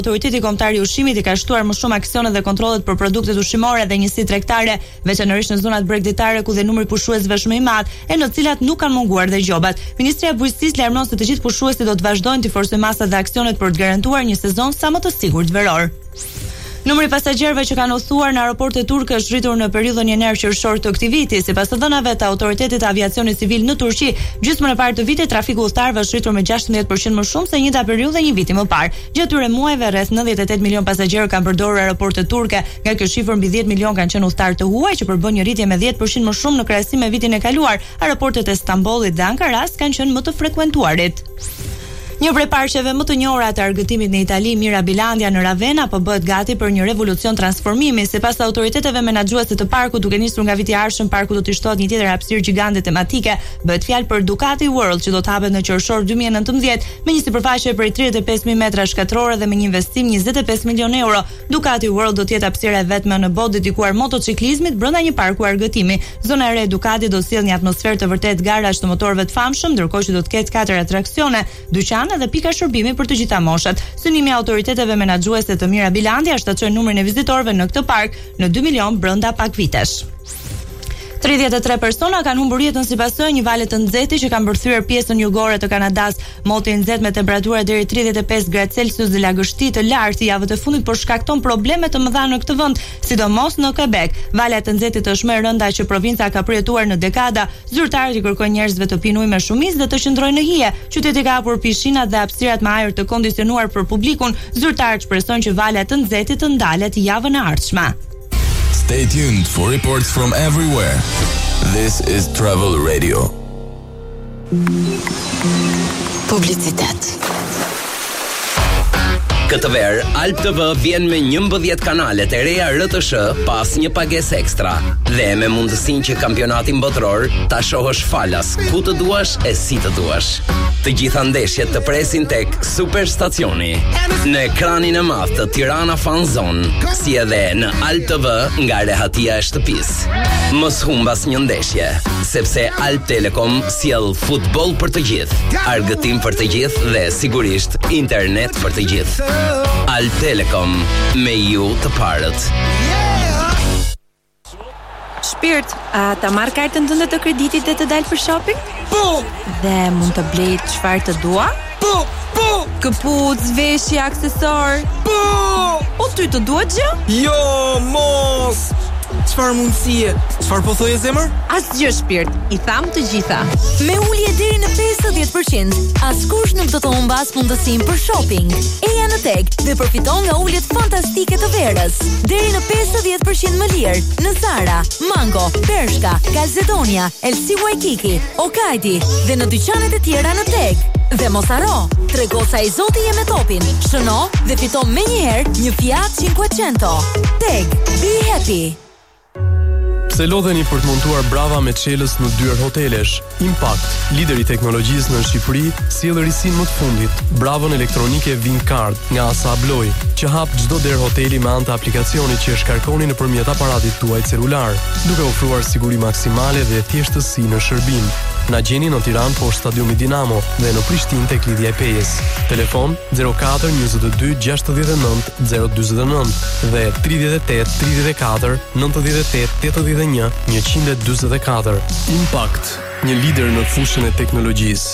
Autoriteti Kombëtar i Ushqimit i ka shtuar më shumë aksione dhe kontrollet për produktet ushqimore dhe njësitë tregtare, veçanërisht në zonat bregdetare ku dhe numri pushuesve është më i madh, e në cilat nuk kanë munguar dhe gjobat. Ministria e Bujqësisë lajmëron se të gjithë pushuesit do të vazhdojnë të forcojnë masat dhe aksionet për të garantuar një sezon sa më të sigurt veror. Numri i pasagerëve që kanë udhëtuar në aeroportet turke është rritur në periudhën janar-qershor të këtij viti. Sipas të dhënave të Autoritetit të Aviacionit Civil në Turqi, gjysmën e parë të vitit trafiku udhëtarëve është rritur me 16% më shumë se njëjta periudhë një viti më parë. Gjatë këtyre muajve rreth 98 milion pasagerë kanë përdorur aeroportet turke, nga kjo shifër mbi 10 milion kanë qenë udhëtarë të huaj, që përbën një rritje me 10% më shumë në krahasim me vitin e kaluar. Aeroportet e Stambollit dhe Ankaras kanë qenë më të frekuentuarit. Një prej parqeve më të njohura të argëtimit në Itali, Mirabilandia në Ravenna, po bëhet gati për një revolucion transformimi. Sipas autoriteteve menaxhuese të parkut, duke nisur nga viti i ardhshëm, parku do të shtohet një tjetër hapësirë gjigante tematike. Bëhet fjalë për Ducati World, që do të hapet në qershor 2019 me një sipërfaqe prej 35.000 metra shkatrore dhe me një investim 25 milion euro. Ducati World do të jetë hapësira e vetme në botë dedikuar motociklizmit brenda një parku argëtimi. Zona e re e Ducati do të sjellë një atmosferë të vërtet garash të motorëve të famshëm, ndërkohë që do të ketë 4 atraksione, dyqan dhe pika shërbimi për të gjitha moshat. Synimi i autoriteteve menaxhuese të Mirabilandia është të çojë numrin e vizitorëve në këtë park në 2 milion brenda pak vitesh. 33 persona kanë humbur jetën si pasojë një vale të nxehtë që kanë mbërthyer pjesën jugore të Kanadas. Moti i nxehtë me temperatura deri 35 gradë Celsius dhe lagështi të lartë javën e fundit po shkakton probleme të mëdha në këtë vend, sidomos në Quebec. Valja e nxehtë është më e rënda që provinca ka përjetuar në dekada. Zyrtarët i kërkojnë njerëzve të pinë ujë me shumicë dhe të qëndrojnë në hije. Qyteti ka hapur pishinat dhe hapësirat me ajër të kondicionuar për publikun. Zyrtarët shpresojnë që valja e nxehtë të ndalet javën e ardhshme. Stay tuned for reports from everywhere. This is Travel Radio. Publicitet. Këtë verë, Alp TV vjen me 11 kanalet e reja RTS pas një pagesë ekstra dhe me mundësinë që kampionatin botror ta shohësh falas ku të duash e si të duash. Të gjitha ndeshjet të presin tek Superstacioni, në ekranin e madh të Tirana Fan Zone, si edhe në Alp TV nga rehatia e shtëpisë. Mos humbas një ndeshje, sepse Alp Telekom sjell futboll për të gjithë, argëtim për të gjithë dhe sigurisht internet për të gjithë. Alp Telekom, me ju të parët. Shpirt, a ta marr kartën tënde të kreditit dhe të dalë për shopping? Po! Dhe mund të blej çfarë të dua? Po! Po! Këpucë, veshje, aksesor? Po! O ty të duhet gjë? Jo, mos! Çfarë mundësie? Çfarë po thoje zemër? Asgjë Shpirt, i tham të gjitha. Me ulje deri në 50%, askush nuk do të humbas mundësinë për shopping. Eja në Tek dhe përfiton nga uljet fantastike të verës. Deri në 50% më lirë në Zara, Mango, Bershka, Calzedonia, LC Waikiki, Okajti dhe në dyqanet e tjera në Tek. Dhe mos haro, trego sa i Zoti je me topin. Shëno dhe fiton menjëherë një Fiat 500. Tek, be happy. Pse lodheni për të montuar brava me çelës në dyer hotelesh? Impact, lideri i teknologjisë në Shqipëri, sjell risin më të fundit, bravën elektronike Vincard nga Asa Abloy, që hap çdo der hoteli me anë të aplikacionit që e shkarkoni nëpërmjet aparatit tuaj celular, duke ofruar siguri maksimale dhe thjeshtësi në shërbim. Na gjeni në Tiranë poshtë stadiumit Dinamo dhe në Prishtinë tek lidhja e Pejës. Telefon 04 22 69 049 dhe 38 34 98 81 144. Impact, një lider në fushën e teknologjisë.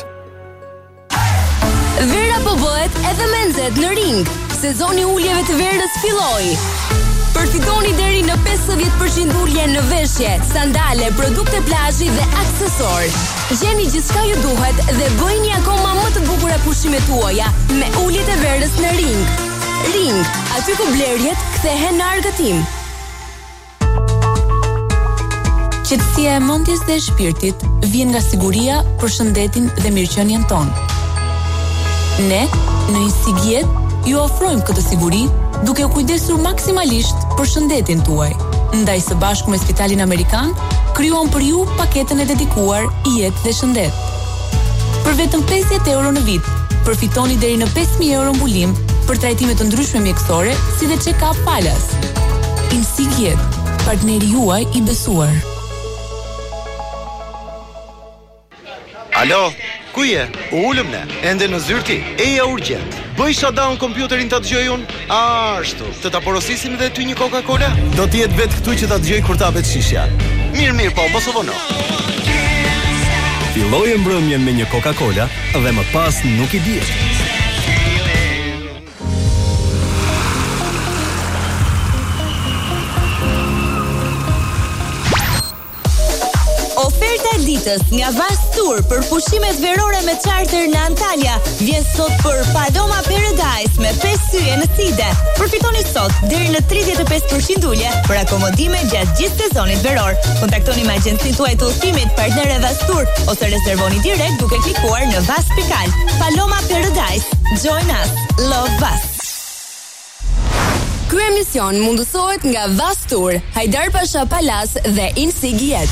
Vera po bëhet edhe me nxehtë në ring. Sezoni uljeve të verës filloi. Përfitoni deri në 50% ulje në veshje, sandale, produkte plazhi dhe aksesor. Gjeni gjithçka ju duhet dhe bëjni akoma më të bukura pushimet tuaja me uljet e verës në ring. Ring, aty ku blerjet kthehen në argëtim. Qetësia e mendjes dhe e shpirtit vjen nga siguria për shëndetin dhe mirëqenien tonë. Ne, në Insigjet, ju ofrojmë këtë siguri duke u kujdesur maksimalisht për shëndetin tuaj. Ndaj së bashku me Spitalin Amerikan, krijuam për ju paketën e dedikuar jetë dhe shëndet. Për vetëm 50 euro në vit, përfitoni deri në 5.000 euro mbulim për trajtime të ndryshme mjekësore, si dhe check-up falas. Insigjet, partneri juaj i besuar. Alo, ku je? U ulëm ne, ende në zyrti, eja urgjent. bëj shutdown kompjuterin ta dëgjoj unë? Ashtu. Të ta porosisim edhe ty një Coca-Cola? Do të jetë vetë këtu që ta dëgjoj kur ta bëj shishja. Mirë, po, mos u vono. Filloje mbrëmjen me një Coca-Cola dhe më pas nuk i dihet. Oferta e ditës nga Vastur për pushimet verore me charter në Antalya vjen sot për Paloma Paradise me 5 syje në Side. Përfitoni sot deri në 35% ulje për akomodime gjatë gjithë sezonit veror. Kontaktoni me agjencinë tuaj të udhëtimit, partnerë Vastur, ose rezervoni direkt duke klikuar në vas.al. Paloma Paradise. Join us. Love Vas. Ky emision mundësohet nga Vastur, Hajdar Pasha Palas dhe Insigiet.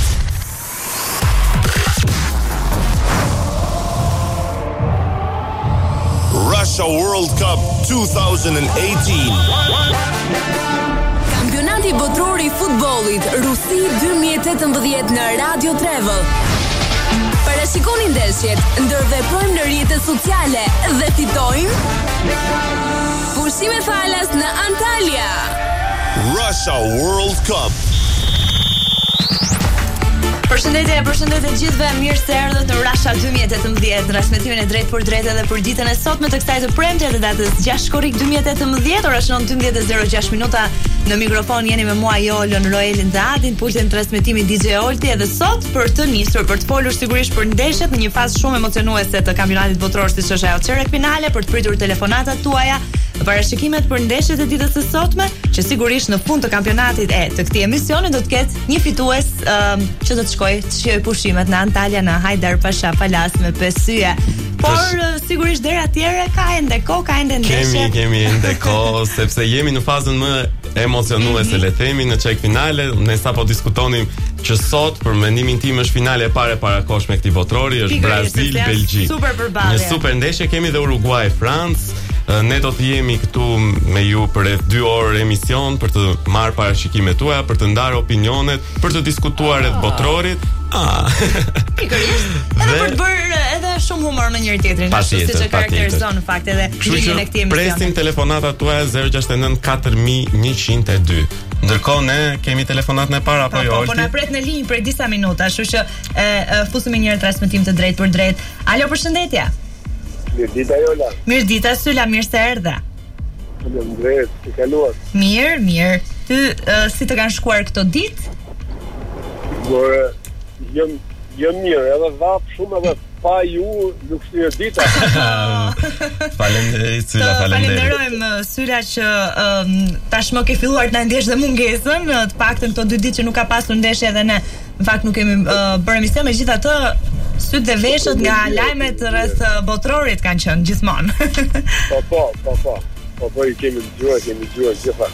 Russia World Cup 2018. Kampionati botror i futbollit Rusi 2018 në Radio Travel. Parashikoni ndeshjet, ndërveprojmë në rrjetet sociale dhe fitojmë pushime falas në Antalya. Russia World Cup. Përshëndetje gjithëve, mirë se erdhët në Russia 2018, transmetimin e drejtë për drejtë edhe për ditën e sotme të kësaj të premte të datës 6 korrik 2018, ora shënon 12:06 minuta. Në mikrofon jeni me mua Jolën, Roelin dhe Adin, pultin transmetimi DJ Olti, edhe sot për të nisur për të folur sigurisht për ndeshjet në një fazë shumë emocionuese të kampionatit botror siç është ajo çerek finale, për të pritur telefonatat tuaja, parashikimet për ndeshjet e ditës së sotme, që sigurisht në fund të kampionatit të këtij emisioni do të ketë një fitues që do të shkojë të shijojë pushimet në Antalya në Hajdar Pasha Palas me 5 syje. Por sigurisht deri atjere ka ende kohë, ka ende ndeshje. Kemi ende kohë sepse jemi në fazën më emocionuese, le themi, në çek finale. Ne sapo diskutonim që sot për mendimin tim është finale e parë parakosh me këtij botrori, është Brazil-Belgjik. Një super ndeshje, kemi dhe Uruguay-Francë. Ne do të jemi këtu me ju për rreth 2 orë emision për të marrë parashikimet tuaja, për të ndarë opinionet, për të diskutuar rreth botrorit. Pikërisht. Edhe për të bërë edhe shumë humor me njëri tjetrin, ashtu siç e karakterizon në fakt edhe linjën e këtij emisioni. Presim telefonatat tuaja 069 4102. Ndërkohë ne kemi telefonat në para apo jo? Po na pret në linjë për disa minuta, kështu që fusim me një transmetim të drejtë për drejtë. Alo, përshëndetje. Mirëdita Jola. Mirëdita Syla, mirë se erdhe. Faleminderit, si kaluar? Mirë. Ty si të kanë shkuar këto ditë? Jam mirë, edhe vap shumë edhe pa ju nuk si e dita. Faleminderit Syla, falenderojmë Syla që tashmë ke filluar të na ndjesh dhe mungesën, të paktën këto 2 ditë që nuk ka pasur ndeshje dhe ne në fakt nuk kemi bërë emision, megjithatë sytë dhe veshët nga lajmet rreth botrorit kanë qenë gjithmonë. Po, i kemi dëgjuar gjitha.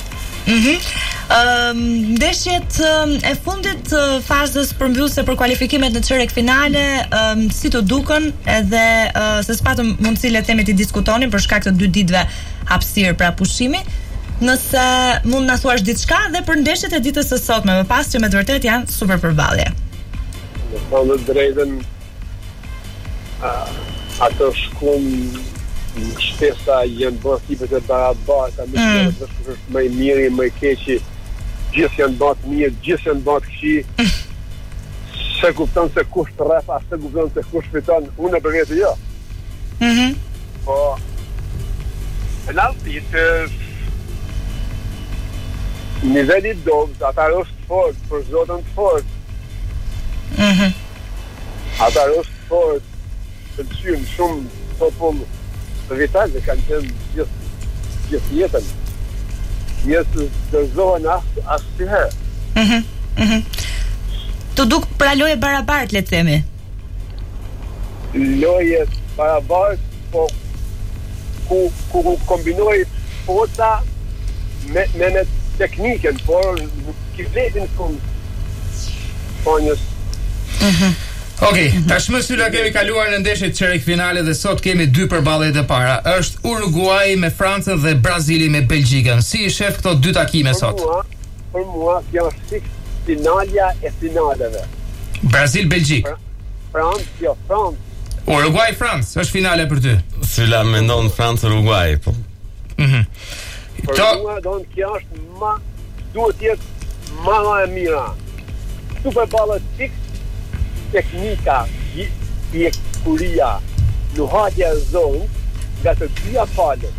Ndeshjet e fundit fazës përmbyllëse për kualifikimet në çerek finale, si të dukën, edhe se s'patëm mundësi le të themi të diskutonin për shkak të 2 ditëve hapësirë pra pushimi. Nëse mund na thuash diçka dhe për ndeshjet e ditës së sotme, më pas që me të vërtetë janë super përballje. Në thënë drejtën, ato shkum në shtesa janë bërë tipet e barabarta, më është më i miri, më i keqi, gjithë janë bërë mirë, gjithë janë bërë këqi. Se kupton se kush të rreth, as se kupton se kush fiton, unë për vetë jo. Po, e në altit, niveli dobës, ata është fort, për zotën të fort. Ata është fort, të qymë shumë popull të vital dhe kanë qenë gjithë jetën. Njësë të zohen asë të herë. Të duk pra loje barabart, le të themi. Loje barabart, po ku kombinoj forca me teknikën, por kivletin fund. Po njës. Okej, tashmë Syla kemi kaluar në ndeshjet çerek finale dhe sot kemi 2 përballjet e para. Është Uruguay me Francën dhe Brazili me Belgjikën. Si i shef këto 2 takime sot? Për mua janë fiks finalja e finaleve. Brazil-Belgjik. Francë. Uruguay Francë, është finale për ty. Syla mendon Francë Uruguay, po. Për mua don kjo është duhet të jetë më e mira. Superballët fix, teknika, kuria, nuhatja e zonë nga të dyja palët.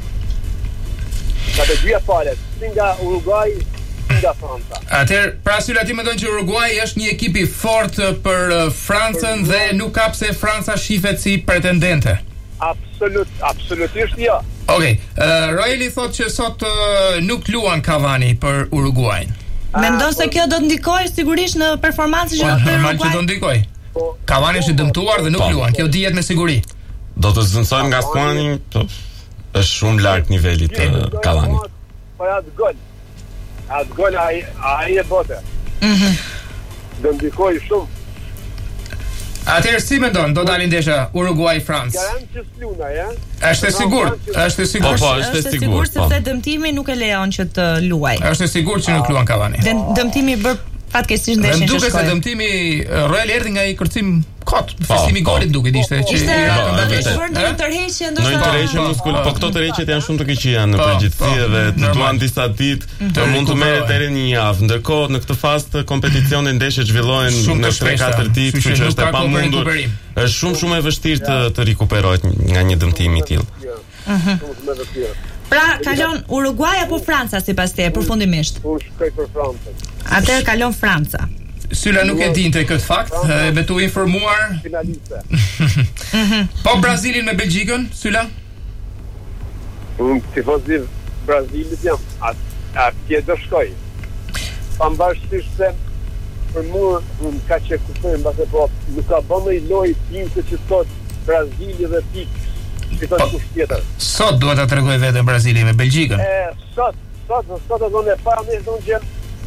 Si nga Uruguay, si nga Franca. Atëherë, pra Syla ti mendon që Uruguay është një ekip i fortë për Francën dhe nuk ka pse Franca shifet si pretendente. Absolutisht jo. Okej, Roeli thotë që sot nuk luan Cavani për Uruguay. Mendon se kjo do të ndikojë sigurisht në performancën e Uruguay? Normal që do ndikojë. Cavani është i dëmtuar dhe nuk luan, kjo dihet me siguri. Do të zënësojmë nga Skuani, është shumë larg niveli të Cavanit. Po atë gol ai e bote. Do ndikojë shumë. Atëherë si mendon, do dalin ndeshja Uruguay-Francë? Garantë s'luna, ja? Është e sigurt. Po, është e sigurt, sepse dëmtimi nuk e lejon që të luaj. Është e sigurt që nuk luan Cavani. Dëmtimi bër fatkeqësisht ndeshjen që shkoi. Duket se dëmtimi Royal erdhi nga i kërcim kot, festimi golit duket ishte që në tërheqje ndoshta. Po këto tërheqjet janë shumë të keqija në përgjithësi dhe duan disa ditë, të mund të merret deri një javë. Ndërkohë në këtë fazë të kompeticionit ndeshjet zhvillohen në 3-4 ditë, kështu që është e pamundur. Është shumë e vështirë të rikuperohet nga një dëmtim i tillë. Pra, kalon Uruguay apo Franca sipas teje përfundimisht? Unë shkoj për Francën. Atëherë kalon Franca. Syla nuk e dinte këtë fakt, me tu informuar. Finaliste. Po Brazilin me Belgjikën, Syla? Unë tifoz i Brazilit jam, atje do shkoj. Pavarësisht se për mua unë ka që kuptoj mbase po nuk ka bënë i lojë tim se që sot Brazili dhe pikë. Sot duhet ta tregoj vetëm Brazili me Belgjikën. Sot do të para me zonë që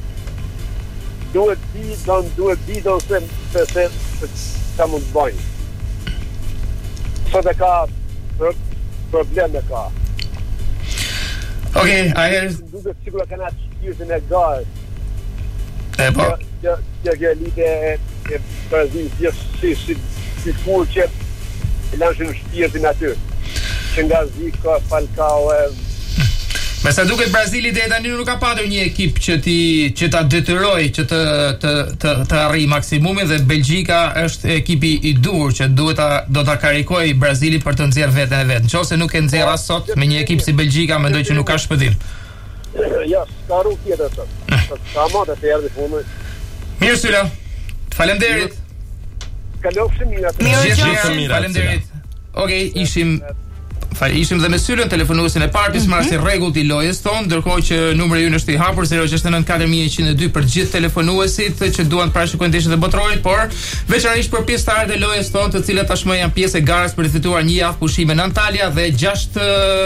duhet di se ka mund të bëjnë. Sot e ka probleme ka. Okej, aher duhet sigurisht kanë atë shpirtin e garës. Po. Kjo lidhje e Brazilit si fur që lanë në shpirtin aty. Që nga Zico, Falcao Me sa duket Brazili deri tani nuk ka patur një ekip që ta detyroj që të arrijë maksimumin dhe Belgjika është ekipi i dur që do ta karikoj Brazili për të nxjerrë veten e vet. Nëse nuk e nxjerr as sot me një ekip si Belgjika, mendoj që nuk ka shpëtim. Ja, ka rrugë tjetër sot. Ka marrë të erdhi fundi. Mirë Syla. Faleminderit. Kalofshi mirë. Faleminderit. Okej, ishim dhe me Sylën telefonuesin e parë marrë si rregullt i lojës tonë, ndërkohë që numri ynë është i hapur 069 4102 për gjithë telefonuesit që duan të parashikojnë ndeshjet e botrorit, por veçanërisht për pjesëtarët e lojës tonë, të cilët tashmë janë pjesë e garës për të fituar një javë pushime në Antalya dhe 6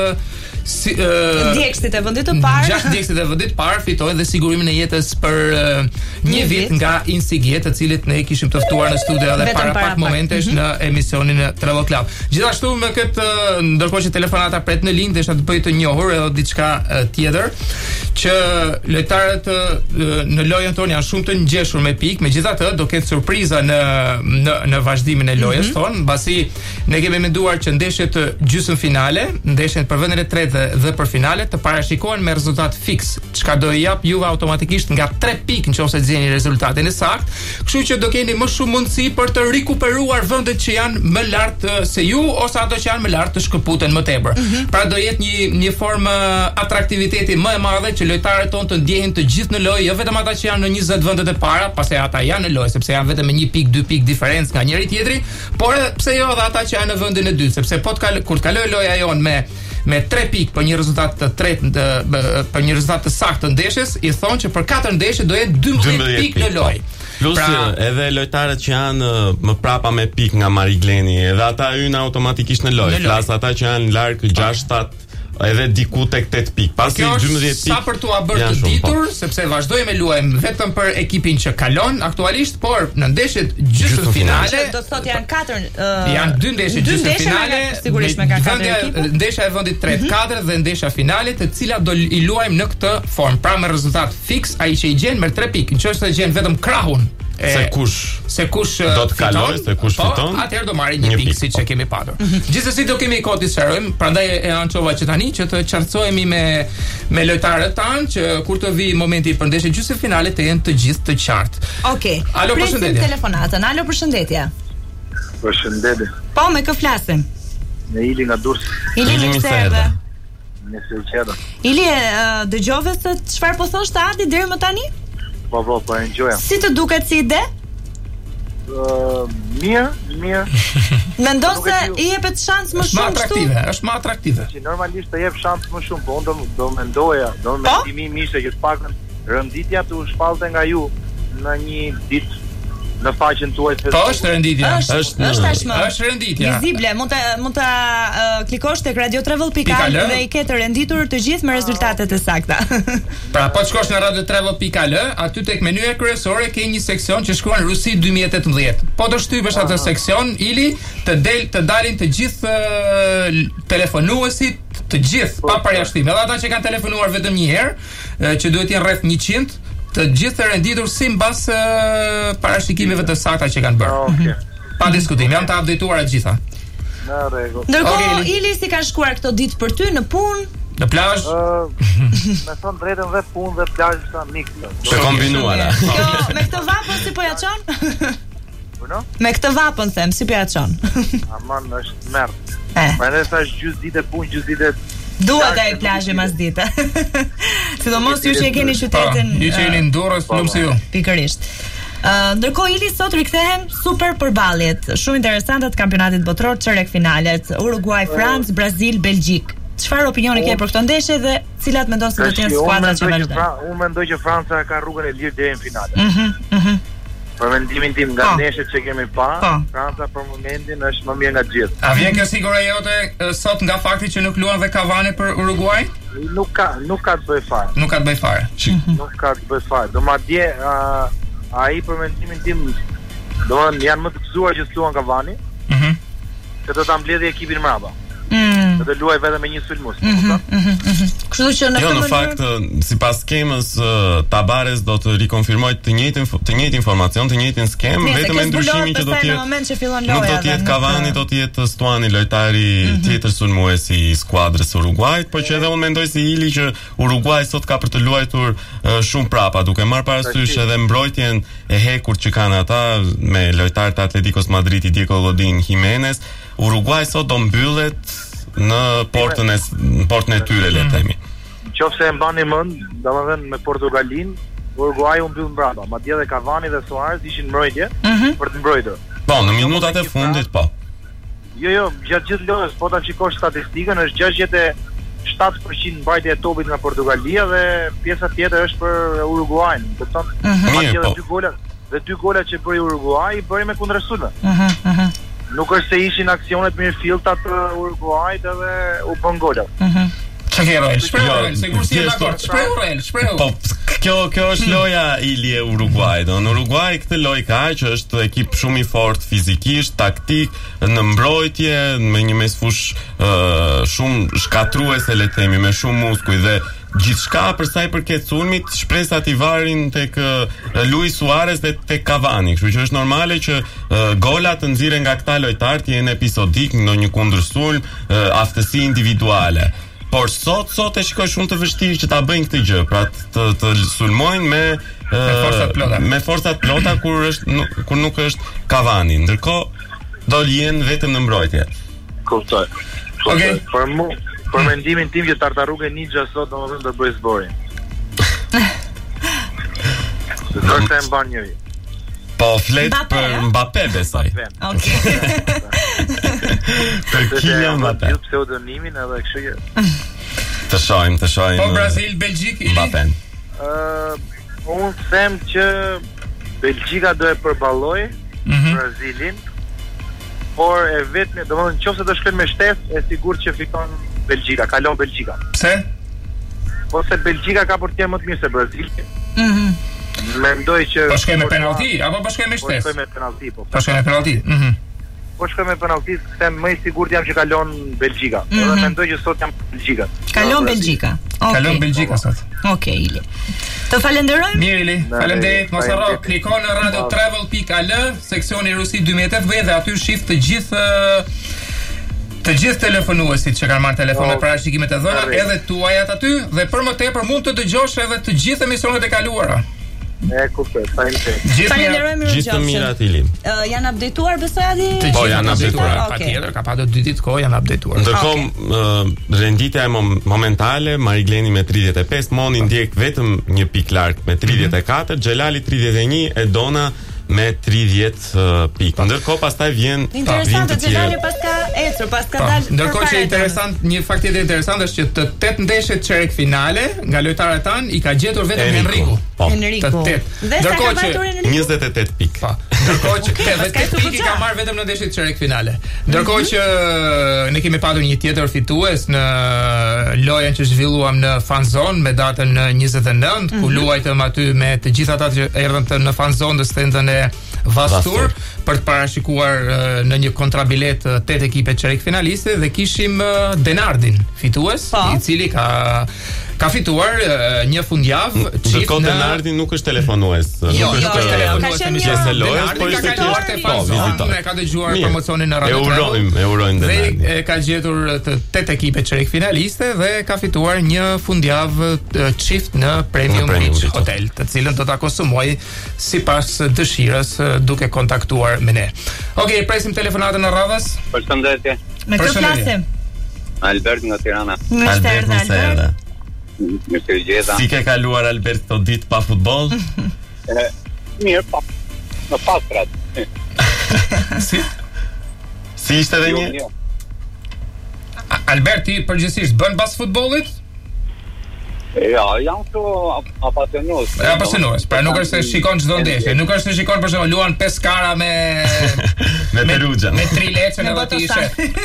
djegësit e vendit të parë. 6 djegësit e vendit të parë fitojnë dhe sigurimin e jetës për një vit nga Insiget, të cilët ne kishim të ftuar në studio edhe para pak momentesh në emisionin e Travel Club. Gjithashtu me këtë ndërkohë që telefonata pret në linjë, desha të bëj të njohur edhe diçka tjetër, që lojtarët në lojën tonë janë shumë të ngjeshur me pikë, megjithatë do ketë surpriza në vazhdimin e lojës tonë, mbasi ne kemi menduar që ndeshjet gjysmëfinale, ndeshjet për vendin e tretë dhe për finale të parashikohen me rezultat fiks, çka do i jap juve automatikisht nga 3 pikë nëse zgjeni rezultatin e saktë, kështu që do keni më shumë mundësi për të rikuperuar vendet që janë më lart se ju ose ato që janë më lart të shkëputen më tepër. Pra do jetë një formë atraktiviteti më e madhe që lojtarët tonë të ndjehin të gjithë në lojë, jo vetëm ata që janë në 20 vendet e para, pasi ata janë në lojë sepse janë vetëm me 1 pikë, 2 pikë diferencë nga njëri tjetri, por pse jo edhe ata që janë në vendin e dytë, sepse kur të kaloj loja jon me 3 pikë për një rezultat të tretë për një rezultat të saktë të ndeshjes, i thonë që për 4 ndeshje do jetë 12 pikë në lojë. Plus edhe lojtarët që janë më prapa me pikë nga Marigleni, edhe ata hyjnë automatikisht në lojë. Flas ata që janë larg 6-7 edhe diku tek 8 pikë. Pasi 12 pikë. Sa për t'u bërë të ditur, sepse vazhdojmë luajmë vetëm për ekipin që kalon aktualisht, por në ndeshjet gjysmëfinale do të thotë janë 4 janë 2 ndeshje gjysmëfinale, sigurisht me ka 4 ekipa. Ndeshja e vendit 3-4 dhe ndeshja finale, të cilat do i luajmë në këtë formë, pra me rezultat fiks, ai që i gjen me 3 pikë, nëse gjen vetëm krahun se kush do të kalojë, se kush fiton. Atëherë do marrë një pikë siç e kemi patur. Gjithsesi do kemi kohë të sqarojmë, prandaj e ançova që tani që të qartësohemi me lojtarët tanë që kur të vi momenti i përndeshjes gjysmëfinale të jenë të gjithë të qartë. Okej. Alo, përshëndetje. Telefonatën. Alo, përshëndetje. Përshëndetje. Po, me kë flasim? Me Ili nga Durrës. Ili mirë erdhe. Nëse qedo. Ili, dëgjove se çfarë po thoshte Adi deri më tani? Po, enjoy. Si të duket si ide? Mirë. Mendon se i jepet shans më shumë kështu? Është më atraktive. Që normalisht të jep shans më shumë, po unë do mendoja, mendimi im ishte që të pakën rënditja të u shpallte nga ju në një ditë në faqen tuaj të Po është rënditja. Është tashmë. Është rënditja. Vizible, mund ta klikosh tek radiotravel.al dhe i ke të renditur të gjithë me rezultatet e sakta. Pra, po të shkosh në radiotravel.al, aty tek menuja kryesore ke një seksion që shkruan Rusi 2018. Po të shtypësh atë seksion, Ili, të dalin të gjithë telefonuesit, të gjithë pa përjashtim. Edhe ata që kanë telefonuar vetëm një herë, që duhet jenë rreth 100, të gjithë të renditur si mbas parashikimeve të sakta që kanë bërë. Pa diskutim, jam të updateuar të gjitha. Në rregull. Ndërkohë, Ili, si kanë shkuar këto ditë për ty në punë? Në plazh? Me thon drejtën dhe punë dhe plazh sa mikse. Të kombinuara. Me këtë vapën si po ja çon? Me këtë vapën them, si po ja çon? Aman, është merr. Prandaj thash gjysmë ditë punë, gjysmë ditë duhet ai plazhi mas dite. Sidomos ju që e keni qytetin. Ju që jeni në Durrës, lumë si ju. Pikërisht. Ndërkohë Ili sot rikthehen super përballjet, shumë interesante të kampionatit botror, çerek finalet, Uruguay, Francë, Brazil, Belgjik. Çfarë opinioni ke për këtë ndeshje dhe cilat mendon se do të jenë skuadrat që vazhdojnë? Unë mendoj që Franca ka rrugën e lirë deri në finale. Për mendimin tim nga ndeshjet që kemi parë, Franca për momentin është më mirë nga gjithë. A vjen kjo siguria jote sot nga fakti që nuk luan dhe Cavani për Uruguay? Nuk ka të bëj fare. Nuk ka të bëj fare. Nuk ka të bëj fare. Domadje ai për mendimin tim, domethënë janë më të gëzuar që luan Cavani. Se do ta mbledhë ekipin mbrapa. Do të luaj vetëm me një sulmues. Kështu që në fakt sipas skemës Tabares do të rikonfirmojë të njëjtin informacion, të njëjtin skem, vetëm me ndryshimin që do të jetë. Nuk do të jetë Cavani, do të jetë Stuani, lojtari tjetër sulmues i skuadrës Uruguayt, por që edhe unë mendoj si Ili që Uruguay sot ka për të luajtur shumë prapa, duke marrë parasysh edhe mbrojtjen e hekur që kanë ata me lojtarët e Atleticos Madridi, Diego Godin, Jimenez. Uruguay sot do mbyllet në portën e tyre, le të themi. Nëse e mbani mend, domethënë me Portugalin, Uruguay u mbyll mbrapa, madje edhe Cavani dhe Suarez ishin mbrojtje për të mbrojtur. Po, në minutat e fundit po. Jo, gjatë gjithë lojës, po ta shikosh statistikën, është 67% mbajtje e topit nga Portugalia dhe pjesa tjetër është për Uruguayn. Do të thotë, dhe dy gola që bëri Uruguay i bëri me kundërsulme. Nuk është se ishin aksionet mirëfillta të Uruguayt edhe u bën gola. Çfarë Real? Shpreh, sigur si e dakord. Shpreh. Po, kjo është loja Ili e Uruguayt. Në Uruguay këtë lojë ka që është ekip shumë i fortë fizikisht, taktik, në mbrojtje, me një mesfush shumë shkatruese, le të themi, me shumë muskuj dhe gjithçka për sa i përket sulmit, shpresat i varin tek Luis Suarez dhe tek Cavani, kështu që është normale që golat të nxirren nga këta lojtarë të jenë episodik në një kundërsulm, aftësi individuale. Por sot e shikoj shumë të vështirë që ta bëjnë këtë gjë, pra të sulmojnë me forcat plota kur nuk është Cavani. Ndërkohë do jenë vetëm në mbrojtje. Kuptoj. Okej. Për mendimin tim që Tartaruga Ninja sot domethënë do bëj zborin. Do të mban njëri. Po flet për Mbappé besoj. Okej. Për Kylian Mbappé. Ju pseudonimin edhe kështu që Të shojmë. Po Brazil, Belgjik, Mbappé. Unë them që Belgjika do e përballoj Brazilin, por e vetëm, domethënë nëse do shkojnë me shtesë, e sigurt që fiton Belgjika, kalon Belgjika. Pse? Po se Belgjika ka për të qenë më të mirë se Brazili. Mendoj që po shkojmë me penalti apo po shkojmë me shtesë? Po shkojmë me penalti, po. Po shkojmë me penalti. Po shkojmë me penalti, them më i sigurt jam që kalon Belgjika. Edhe mendoj që sot jam Belgjika. Kalon Belgjika. Kalon Belgjika sot. Okej, Ili. Të falenderojmë. Mirë Ili, faleminderit. Mos harro, kliko në radiotravel.al, seksioni Rusi 2018 dhe aty shif të gjithë telefonuesit që kanë marrë telefon me parashikimet e dhëna, edhe tuajat aty, dhe për më tepër mund të dëgjosh edhe të gjithë emisionet e kaluara. Kuptoj, faleminderit. Falenderojmë Gjithë të mirat Ili. Janë updateuar besoj aty? Po, janë updateuar. Patjetër, ka pasur 2 ditë kohë janë updateuar. Ndërkohë, renditja e momentale, Marigleni me 35, Moni ndjek vetëm një pikë larg me 34, Xhelali 31, Edona me 30 pikë. Ndërkohë pastaj vjen interesante Xhelali paska ecur, paska dalë. Ndërkohë që interesant, një fakt tjetër interesant është që të 8 ndeshjet çerek finale nga lojtarët tan i ka gjetur vetëm Enriku. Enriku. Ndërkohë që 28 pikë. Ndërkohë që 8 pikë ka marrë vetëm në ndeshjet çerek finale. Ndërkohë që ne kemi patur një tjetër fitues në lojën që zhvilluam në Fanzone me datën 29, ku luajtëm aty me të gjithë ata që erdhën në Fanzone në stendën e Vastur për të parashikuar në një kontrabilet 8 ekipe çerek finaliste dhe kishim Denardin fitues, i cili ka fituar një fundjavë çift. Ndërkohë Denardi nuk është telefonues. Nuk është telefonues në pjesë lojës, por ka kaluar te Fanzone, ka dëgjuar promocionin në Radio. E urojmë Denardi. Dhe ka gjetur të 8 ekipe çerek finaliste dhe ka fituar një fundjavë çift në Premium Beach Hotel, të cilën do ta konsumoj sipas dëshirës duke kontaktuar me ne. Okej, presim telefonatën e radhës. Përshëndetje. Me kë flasim? Albert nga Tirana. Albert. Si ke kaluar Albert këto ditë pa futboll? Mirë, pa. Në pastrat. Si ishte edhe një? Albert, ti përgjithsisht bën pas futbollit? Ja, jam këtu apasionues. Apasionues, pra nuk është se shikon çdo ndeshje, nuk është se shikon për shembull luan Pescara me Perugian, me Trilecën edhe ti ishe.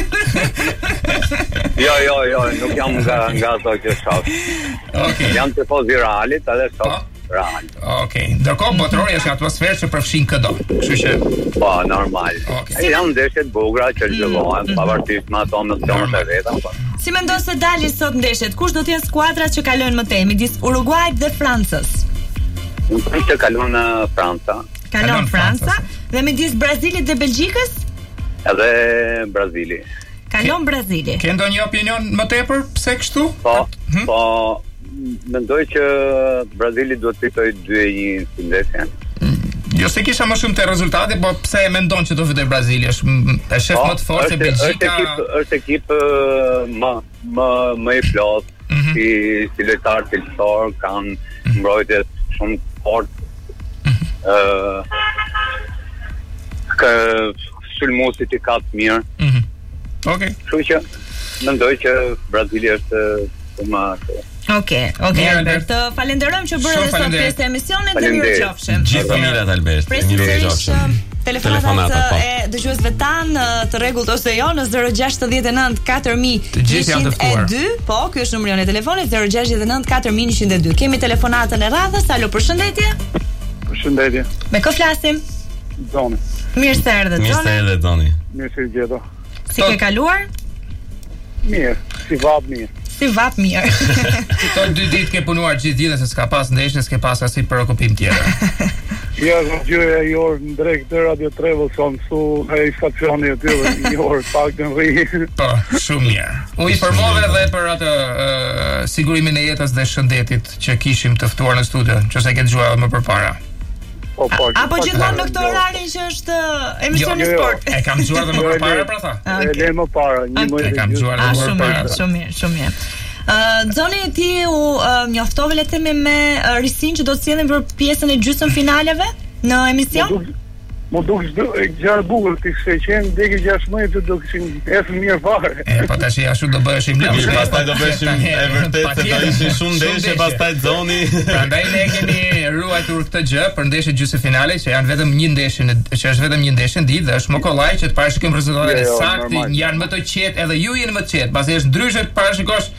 Jo, nuk jam nga ato që shoh. Okej. Jam tifoz i Realit, edhe shoh Real. Okej. Ndërkohë botrori është atmosferë që përfshin këdo. Kështu që po, normal. Jam ndeshje të bukura që zhvillohen, pavarësisht me ato emocionet e veta. Si mendon se dalin sot ndeshjet? Kush do të jenë skuadrat që kalojnë më tej midis Uruguayt dhe Francës? Unë që kalon Franca. Kalon Franca dhe midis Brazilit dhe Belgjikës? Edhe Brazili. Kalon Brazili. Ke ndonjë opinion më tepër pse kështu? Po, mendoj që Brazili duhet të fitojë 2-1 si ndeshje. Jo se kisha më shumë të rezultate, po pse e mendon që do fitoj Brazili? Është shef më të fortë se Belgjika. Është ekipë më i plotë, si lojtarë cilësor, kanë mbrojtje shumë fortë. Ka sulmuesit i ka të mirë. Okej. Kështu që mendoj që Brazili është më Okej, Albert. Falenderojmë që bëre sot pjesë e emisionit dhe mirëqofshim. Gjithë të mirat Albert. Mirëqofshim. Telefonata e dëgjuesve tan të rregullt ose jo në 069 4102. Po, ky është numri i telefonit 069 4102. Kemi telefonatën e radhës. Alo, përshëndetje. Përshëndetje. Me kë flasim? Zoni. Mirë se erdhe, Zoni. Mirë se erdhe, Zoni. Mirë se gjeta. Si ke kaluar? Mirë, si vap mirë. Këto 2 ditë ke punuar gjithë ditën se s'ka pas ndeshje, s'ke pas asnjë preokupim tjetër. Ja, gjëja e orë në drejt të Radio Travel son su e stacioni aty një orë pak të rri. Po, shumë mirë. U informove edhe për atë sigurimin e jetës dhe shëndetit që kishim të ftuar në studio, që se ke dëgjuar më përpara. Apo gjithmonë në këtë orarin që është emisioni sport. E kam dëgjuar më përpara pra tha. E më para, një më e kam dëgjuar më përpara. Shumë mirë. Zoni, ti u njoftove le të themi me risin që do të sjellin për pjesën e gjysmëfinaleve në emision? Mo duke gjarë bukur të kështë qenë deki 16 do këshin esë mirë fare. Po tash ashtu do bëheshim lëmshë. Pastaj do bëheshim e vërtet se do ishin shumë ndeshje pastaj Zoni. Prandaj ne kemi ruajtur këtë gjë për ndeshjet gjysmëfinale që janë vetëm një ndeshje që është vetëm një ndeshje në ditë dhe është më kollaj që të parashikojmë rezultatet saktë, janë më të qetë edhe ju jeni më të qetë. Pasi është ndryshe të parashikosh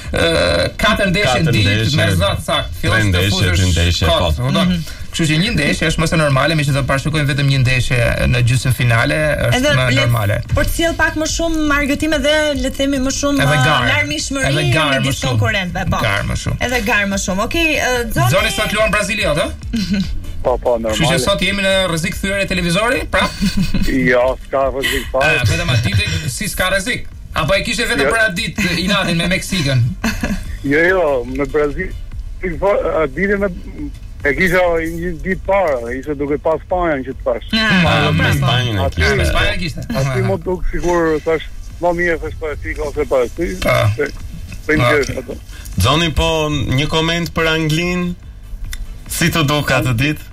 4 ndeshje ditë me zot sakt. Fillon të futesh kot. Kështu që një ndeshje është më së normale, meqenëse do parashikojmë vetëm një ndeshje në gjysmëfinale, është më normale. Por të sjell pak më shumë argëtime dhe le të themi më shumë larmishmëri midis konkurrentëve, po. Gar më shumë. Edhe gar më shumë. Okej, Zoni sot luan Brazilia, ëh? Po, normale. Kështu që sot jemi në rrezik thyerje televizori, prap? Jo, s'ka rrezik fare. Vetëm aty si s'ka rrezik. Apo e kishe vetëm për atë ditë inatin me Meksikën? Jo, me Brazil. Ditë me e kisha një ditë para, ishte duke pas Spanjën që të pash. Me Spanjën e kishte. Me Spanjën e kishte. Aty më duk sigur thash, më mirë thash pa fika ose pa ty. Zoni, po një koment për Anglinë. Si të duk atë ditë?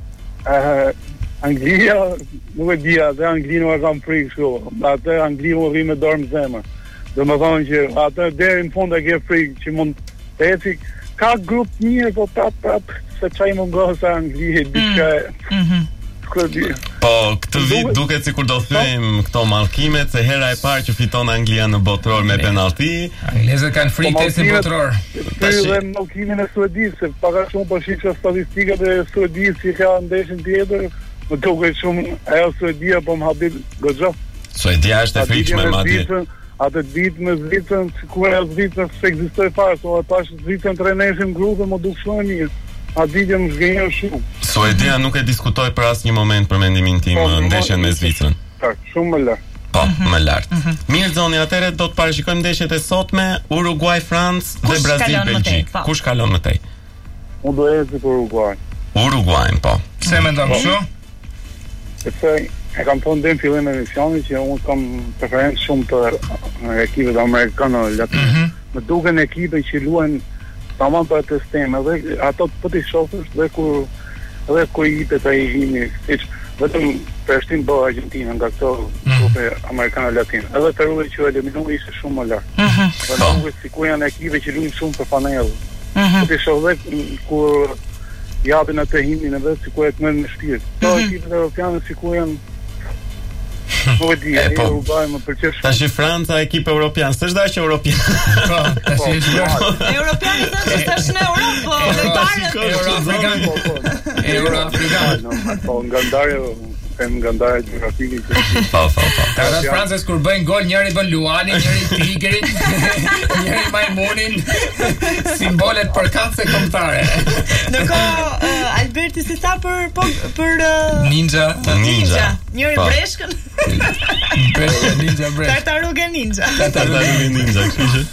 Anglia, nuk e dia, dhe Anglinë më kam frikë kështu. Atë Anglinë më rri me dorë në zemër. Dhe më thonë që atë deri në fund e ke frikë që mund të eci. Ka grup mirë, po prap se çaj mungohet sa Anglia diçka. Po, këtë vit duket sikur do thyejmë këto mallkimet, se hera e parë që fiton Anglia në botror me penalti. Anglezët kanë frikë të botror. Dhe mallkimin e Suedisë, se pak a shumë po shikoj statistikat e Suedisë që ka ndeshën tjetër, më duket shumë ajo Suedia po më habit goxha. Suedia është e frikshme madje. Atë ditë me Zvicrën, sikur ajo Zvicrën s'ekzistoi fare, so e pash Zvicrën treneshin grupë më duk shumë mirë. A ditë më zgjenjë shumë. Suedia nuk e diskutoj për asnjë moment për mendimin tim ndeshjen me Zvicrën. Shumë më lart. Po, më lart. Mirë Zoni, atëherë do të parashikojmë ndeshjet e sotme, Uruguay-Francë dhe Brazil-Belgjik. Kush kalon më tej? Unë do eci për Uruguay. Uruguayn, po. Pse mendon kështu? Sepse e kam thonë dhe në fillim e emisionit që unë kam preferencë shumë të ekipet amerikane latinë. Më duken ekipe që luajnë tamam për të sistem, edhe ato po ti shohësh dhe kur i jepet ai hini, vetëm përshtin bo Argentina nga këto grupe amerikane latinë. Edhe Peru që eliminoi ishte shumë më lart. Po nuk sikur janë ekipe që luajnë shumë për panellë. Po ti shoh dhe kur japin atë hinin edhe sikur e kanë në shpirt. Po ekipet europiane sikur janë Tash Franca ekip europian, s'është dashje europian. Po, tash është europian, tash në Europë, Euro-afrikan. Po nga ndarë geografike. Po. Tash Francës kur bëjnë gol, njëri bën luanin, njëri tigrin, njëri majmunin, simbolet për katse kombëtare. Ndërkohë Alberti si tha për ninja. Njëri breshkën. Ninja bresh. Tartaruga ninja, kështu që.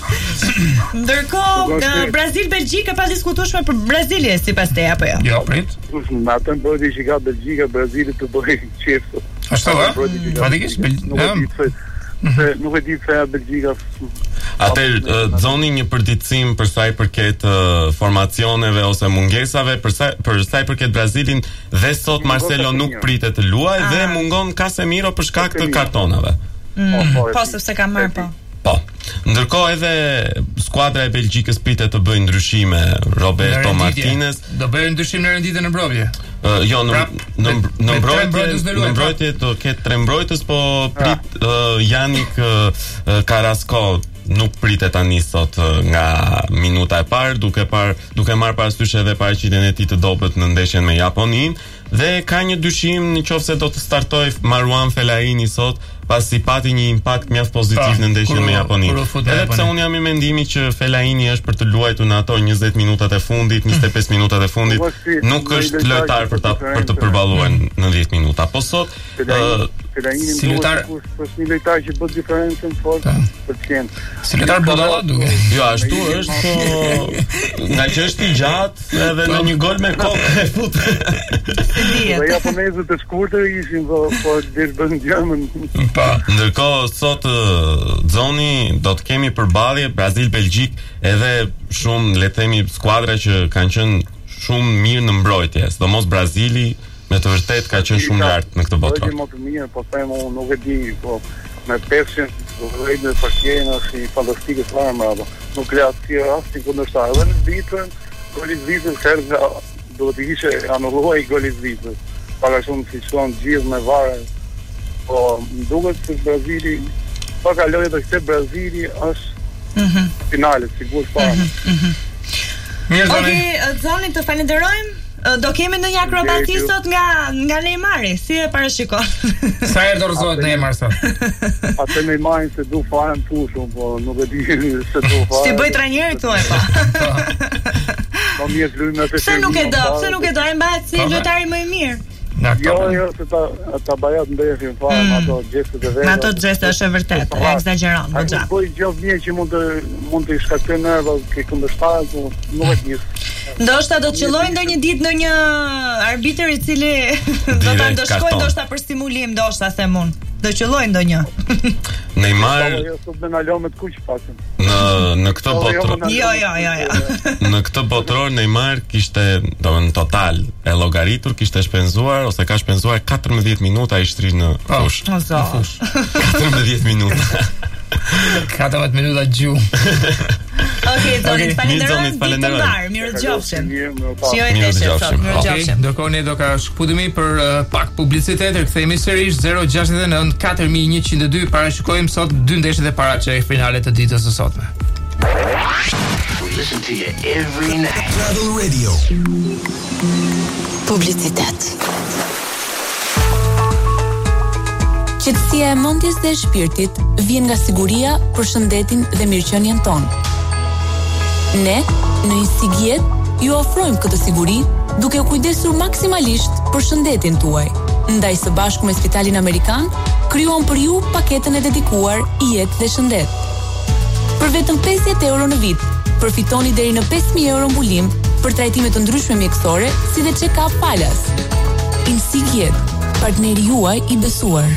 Ndërkohë Brazil-Belgjik e pa diskutueshme për Brazilin sipas teje apo jo? Jo, prit. Në atë bëri që ka Belgjika, Brazili të bëjë qef. Ashtu ë? Fatikisht nuk e di se Belgjika. Atë Zoni një përditësim për sa i përket formacioneve ose mungesave, për sa i përket Brazilin, dhe sot Marcelo nuk pritet të luajë dhe mungon Casemiro për shkak të kartonave. Po, sepse ka marrë po. Po. Ndërkohë edhe skuadra e Belgjikës pritet të bëjë ndryshime. Roberto Martinez do bëjë ndryshim në renditjen e mbrojtje. Jo, në mbrojtje do ketë 3 mbrojtës, po prit Yannick Carrasco nuk pritet tani sot nga minuta e parë, duke marrë parasysh edhe paraqitjen e tij të dobët në ndeshjen me Japoninë, dhe ka një dyshim nëse do të startojë Marouane Fellaini sot, pasi pati një impakt mjaft pozitiv në ndeshjen me Japoninë. Edhe pse unë jam i mendimit që Fellaini është për të luajtur në ato 20 minutat e fundit, 25 minutat e fundit, nuk është lojtar për të përballuar në 10 minuta. Po sot si lojtar është një lojtar që bën diferencën fort për të qenë. Si lojtar budalla duke. Jo, ashtu është, po nga që është i gjatë edhe në një gol me kokë e fut. Dhe japonezët e shkurtër ishin po dish bën gjëmën. Ndërkohë sot Zoni do të kemi përballje Brazil-Belgjik, edhe shumë le të themi skuadra që kanë qenë shumë mirë në mbrojtje, sidomos Brazili me të vërtet ka qenë shumë lart në këtë botë. Më të mirë, po them unë nuk e di, po me peshin rreth në partien është fantastike fare më. Nuk ka asnjë rast i kundërshtar. Edhe në vitën goli i Zvicrës herë do të ishte anulluar goli i Zvicrës. Para shumë si shon gjithë me varë. Po më duket se Brazili pa kaloi të këtë Brazili është finalet sigurisht para. Okej, Zoni, të falenderojmë. Do kemi ndonjë akrobati sot nga Neymari, si e parashikon? Sa herë dorëzohet Neymar sot? Atë Neymarin se du fare në pushun, po nuk e di se du fare. Si bëj trajneri këtu e pa. Po mirë luajmë atë. Pse nuk e do, ai mbahet si lojtari më i mirë. Jo, se ta bajat ndeshin fare me ato gjestet e vetë. Me ato gjeste është e vërtet, e egzageron, po gjatë. Po gjë mirë që mund të shkaktojë nerva ke kundërshtarët, po nuk e di. Ndoshta do të qellojë ndonjë ditë ndonjë arbitër i cili do ta ndoshkojë ndoshta për stimulim, ndoshta them unë. Do qellojë ndonjë. Neymar sot me na lëmë të kuq paktën. Në këtë botror. Jo. Në këtë botror Neymar kishte, domethënë total e llogaritur, kishte shpenzuar ose ka shpenzuar 14 minuta i shtrir në fush. Në fush. 14 minuta. 14 minuta gjumë. Okej, Zoni, falenderoj. Mirë dëgjofshim. Okej, ndërkohë ne do ka shkputemi për pak publicitet, rikthehemi sërish 069 4102. Parashikojmë sot 2 ndeshjet e para çerifinalet të ditës së sotme. We listen to you every night. Travel Radio. Publicitet. Qetësia e mendjes dhe e shpirtit vjen nga siguria për shëndetin dhe mirëqenien tonë. Ne, në Insigjet, ju ofrojmë këtë siguri duke u kujdesur maksimalisht për shëndetin tuaj. Ndaj së bashku me Spitalin Amerikan, krijuam për ju paketën e dedikuar Jetë dhe Shëndet. Për vetëm 50 euro në vit, përfitoni deri në 5.000 euro mbulim për trajtime të ndryshme mjekësore, si dhe check-up falas. Insigjet, partneri juaj i besuar.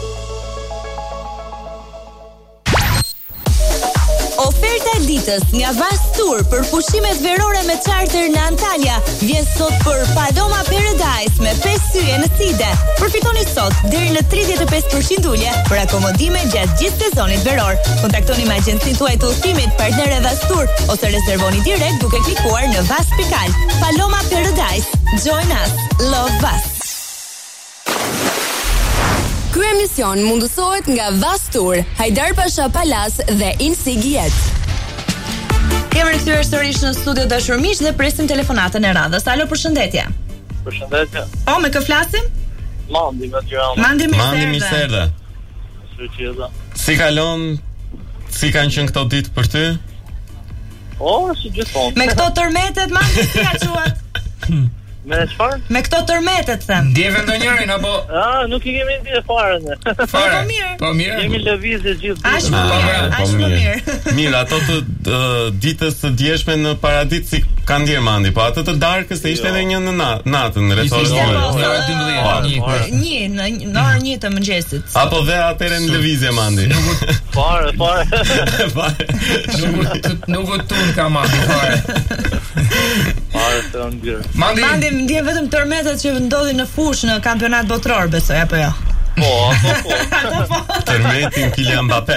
Oferta e ditës nga Vast Tour për pushimet verore me charter në Antalya vjen sot për Paloma Paradise me 5 syje në Side. Përfitoni sot deri në 35% ulje për akomodime gjatë gjithë sezonit veror. Kontaktoni me agjencinë tuaj të udhëtimit, partnerë Vast Tour, ose rezervoni direkt duke klikuar në Vast.al. Paloma Paradise. Join us. Love Vast. Ky emision mundësohet nga Vast Tour, Hajdar Pasha Palas dhe Insigjet. Kemi rikthyer sërish në studio dashur miq dhe presim telefonatën e radhës. Alo, përshëndetje. Përshëndetje. Me kë flasim? Mandi nga Tirana. Mandi Miserde. Si kalon? Si kanë qenë këto ditë për ty? Si gjithmonë. Me këto tërmetet, Mandi, si ka quat? Me çfarë? Me këto tërmetet them. Ndjeve ndonjërin apo? Nuk i kemi ndje fare ne. Po mirë. Kemi lëvizje gjithë. Ashtu mirë. Mirë, ato të ditës së djeshme në Paraditë si kanë ndjer Mandi, po ato të darkës se ishte edhe një në natën rreth orës 12. Në orën 1 të mëngjesit. Apo dhe atëre në lëvizje Mandi. Fare. Nuk u tun ka Mandi fare. Mandi ndjen vetëm tërmetet që ndodhin në fush në kampionat botror, besoj apo jo? Po. Tërmetin Kylian Mbappé.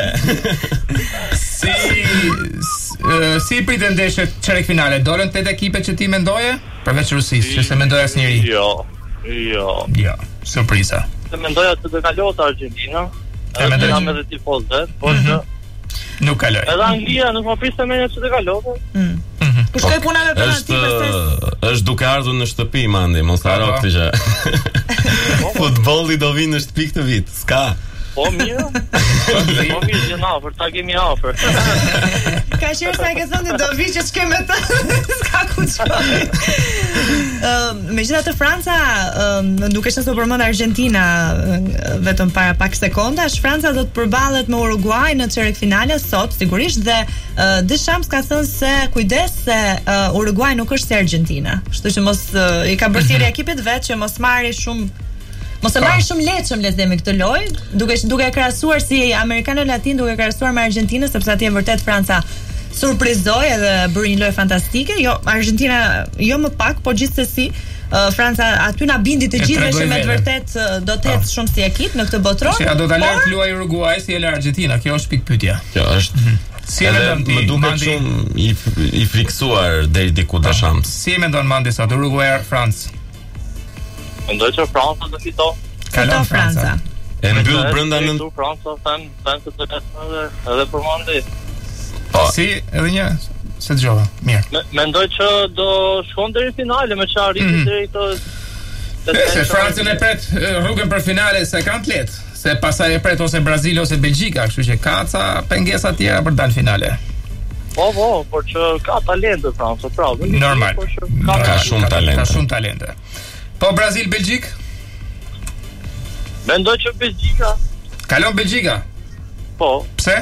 Si pritën ndeshjet çeriffinale? Dolën 8 ekipet që ti mendoje? Përveç Rusisë, që se mendoj asnjëri. Jo. Surpriza. Se mendoja se do kalojë Argentina. Mendoj jam edhe tifoz vet, por nuk kaloj. Edhe Anglia nuk më priste me që të kalojë. Po shkoj puna me penalti është duke ardhur në shtëpi Mandi, mos haro këtë gjë. Futbolli do vinë në shtëpi këtë vit. S'ka. Po mirë. Po mirë, jena afër, ta kemi afër. Ka qenë sa e ke thënë do vi që s'kem me të. S'ka ku të shkoj. Megjithatë Franca, duke qenë se përmend Argentina vetëm para pak sekondash, Franca do të përballet me Uruguay në çeriffinale sot sigurisht dhe Deschamps ka thënë se kujdes se Uruguay nuk është si Argentina. Kështu që mos i ka bërthirë ekipit vet që mos marrë shumë lehtëshëm le të themi këtë lojë, duke krahasuar si amerikanë latin, duke krahasuar me Argentinën, sepse atje vërtet Franca surprizoi edhe bëri një lojë fantastike. Jo, Argentina jo më pak, por gjithsesi Franca aty na bindi të gjithëve që me të vërtet do të ecë shumë si ekip në këtë botror. Si do ta lart luaj Uruguay si el Argentina, kjo është pikë pyetja. Kjo është si më duket shumë i friksuar deri diku Deschamps. Si mendon Mandi sa Uruguay France? Mendoj që Franca do fito. Fiton Franca. E mbyll brenda në Franca, them se të edhe për Mandi. Si, edhe një se dëgjova. Mirë. Mendoj që do shkon deri në finale me çfarë arriti deri këto. Se Francën e pret rrugën për finale se kanë të lehtë, se pastaj e pret ose Brazili ose Belgjika, kështu që ka ca pengesa të tjera për dalë finale. Po, por që ka talente Franca, prapë. Normal. Ka shumë talente. Ka shumë talente. Po Brazil Belgjik? Mendoj që Belgjika. Kalon Belgjika? Po. Pse?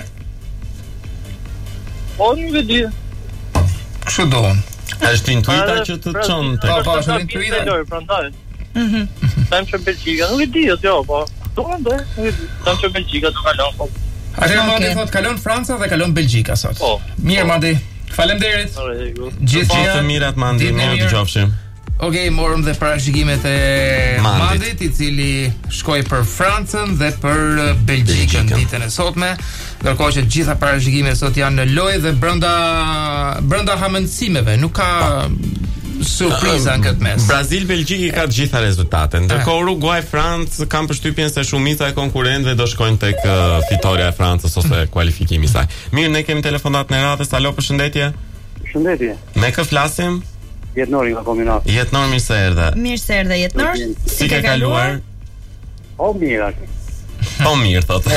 Po, nuk e di. Kështu do. Është intuita që të çon tek. Po, është intuita. Prandaj. Them që Belgjika, nuk e di jo, po. Them që Belgjika do kalon. Po. Atë Mandi thot kalon Franca dhe kalon Belgjika sot. Po. Mirë Mandi. Faleminderit. Gjithë të mirat Mandi, mirë dëgjofshim. Okej, morëm dhe parashikimet e Mandit, i cili shkoi për Francën dhe për Belgjikën ditën e sotme. Ndërkohë që gjitha parashikimet sot janë në lojë dhe brenda hamendësimeve, nuk ka surpriza në këtë mes. Brazil-Belgjiki ka të gjitha rezultatet. Ndërkohë Uruguay-Francë kanë përshtypjen se shumica e konkurrentëve do shkojnë tek fitoria e Francës ose kualifikimi i saj. Mirë, ne kemi telefonat në radhës. Alo, përshëndetje. Përshëndetje. Me kë flasim? Jetnori nga kombinat. Jetnor, mirë se erdhe. Mirë se erdhe Jetnor. Si ke kaluar? Po mirë. Po mirë, thotë.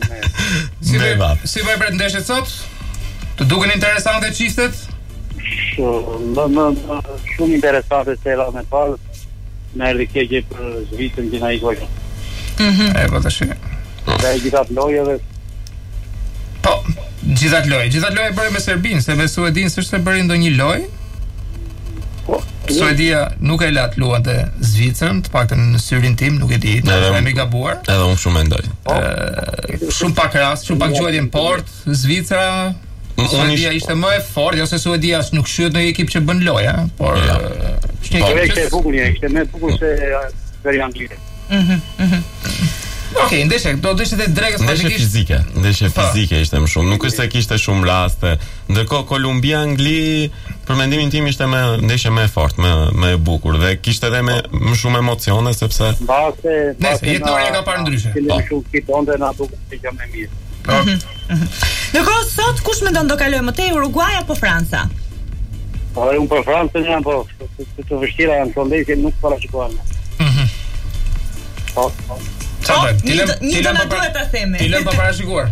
Si bëj për ndeshjet sot? Të duken interesante çiftet? Shumë interesante se la me parë. Në erdhi keqe për Zvicrën që na i gojë. E po tash. Dhe gjithat lojëve. Po, gjithat lojë bëri me Serbinë, se me Suedinë s'është bëri ndonjë lojë. Suedia nuk e lat luante Zvicrën, të paktën në syrin tim, nuk e di, kemi gabuar. Edhe unë shumë mendoj. Shumë pak rast, shumë pak gjuajtje në port, Zvicra, Suedia ishte më e fortë, ose Suedia nuk shyhet në ekip që bën lojë, por ishte më e bukur se veri anglite. Okej, ndeshje e dregës fizike. Ndeshje fizike ishte më shumë. Nuk është se kishte shumë raste. Ndërkohë Kolumbia-Angli, për mendimin tim ishte ndeshje më e fortë, më e bukur dhe kishte edhe më shumë emocione sepse Jetnori ka parë ndryshe. Shumë fitonte na duket se jam më mirë. Ndërkohë sot kush mendon do kalojë më tej, Uruguay apo Franca? Po unë për Francën jam, po të vështira janë këto ndeshje, nuk paraqitohen. Po. Një do na duhet ta themi. Ti lëm pa parashikuar.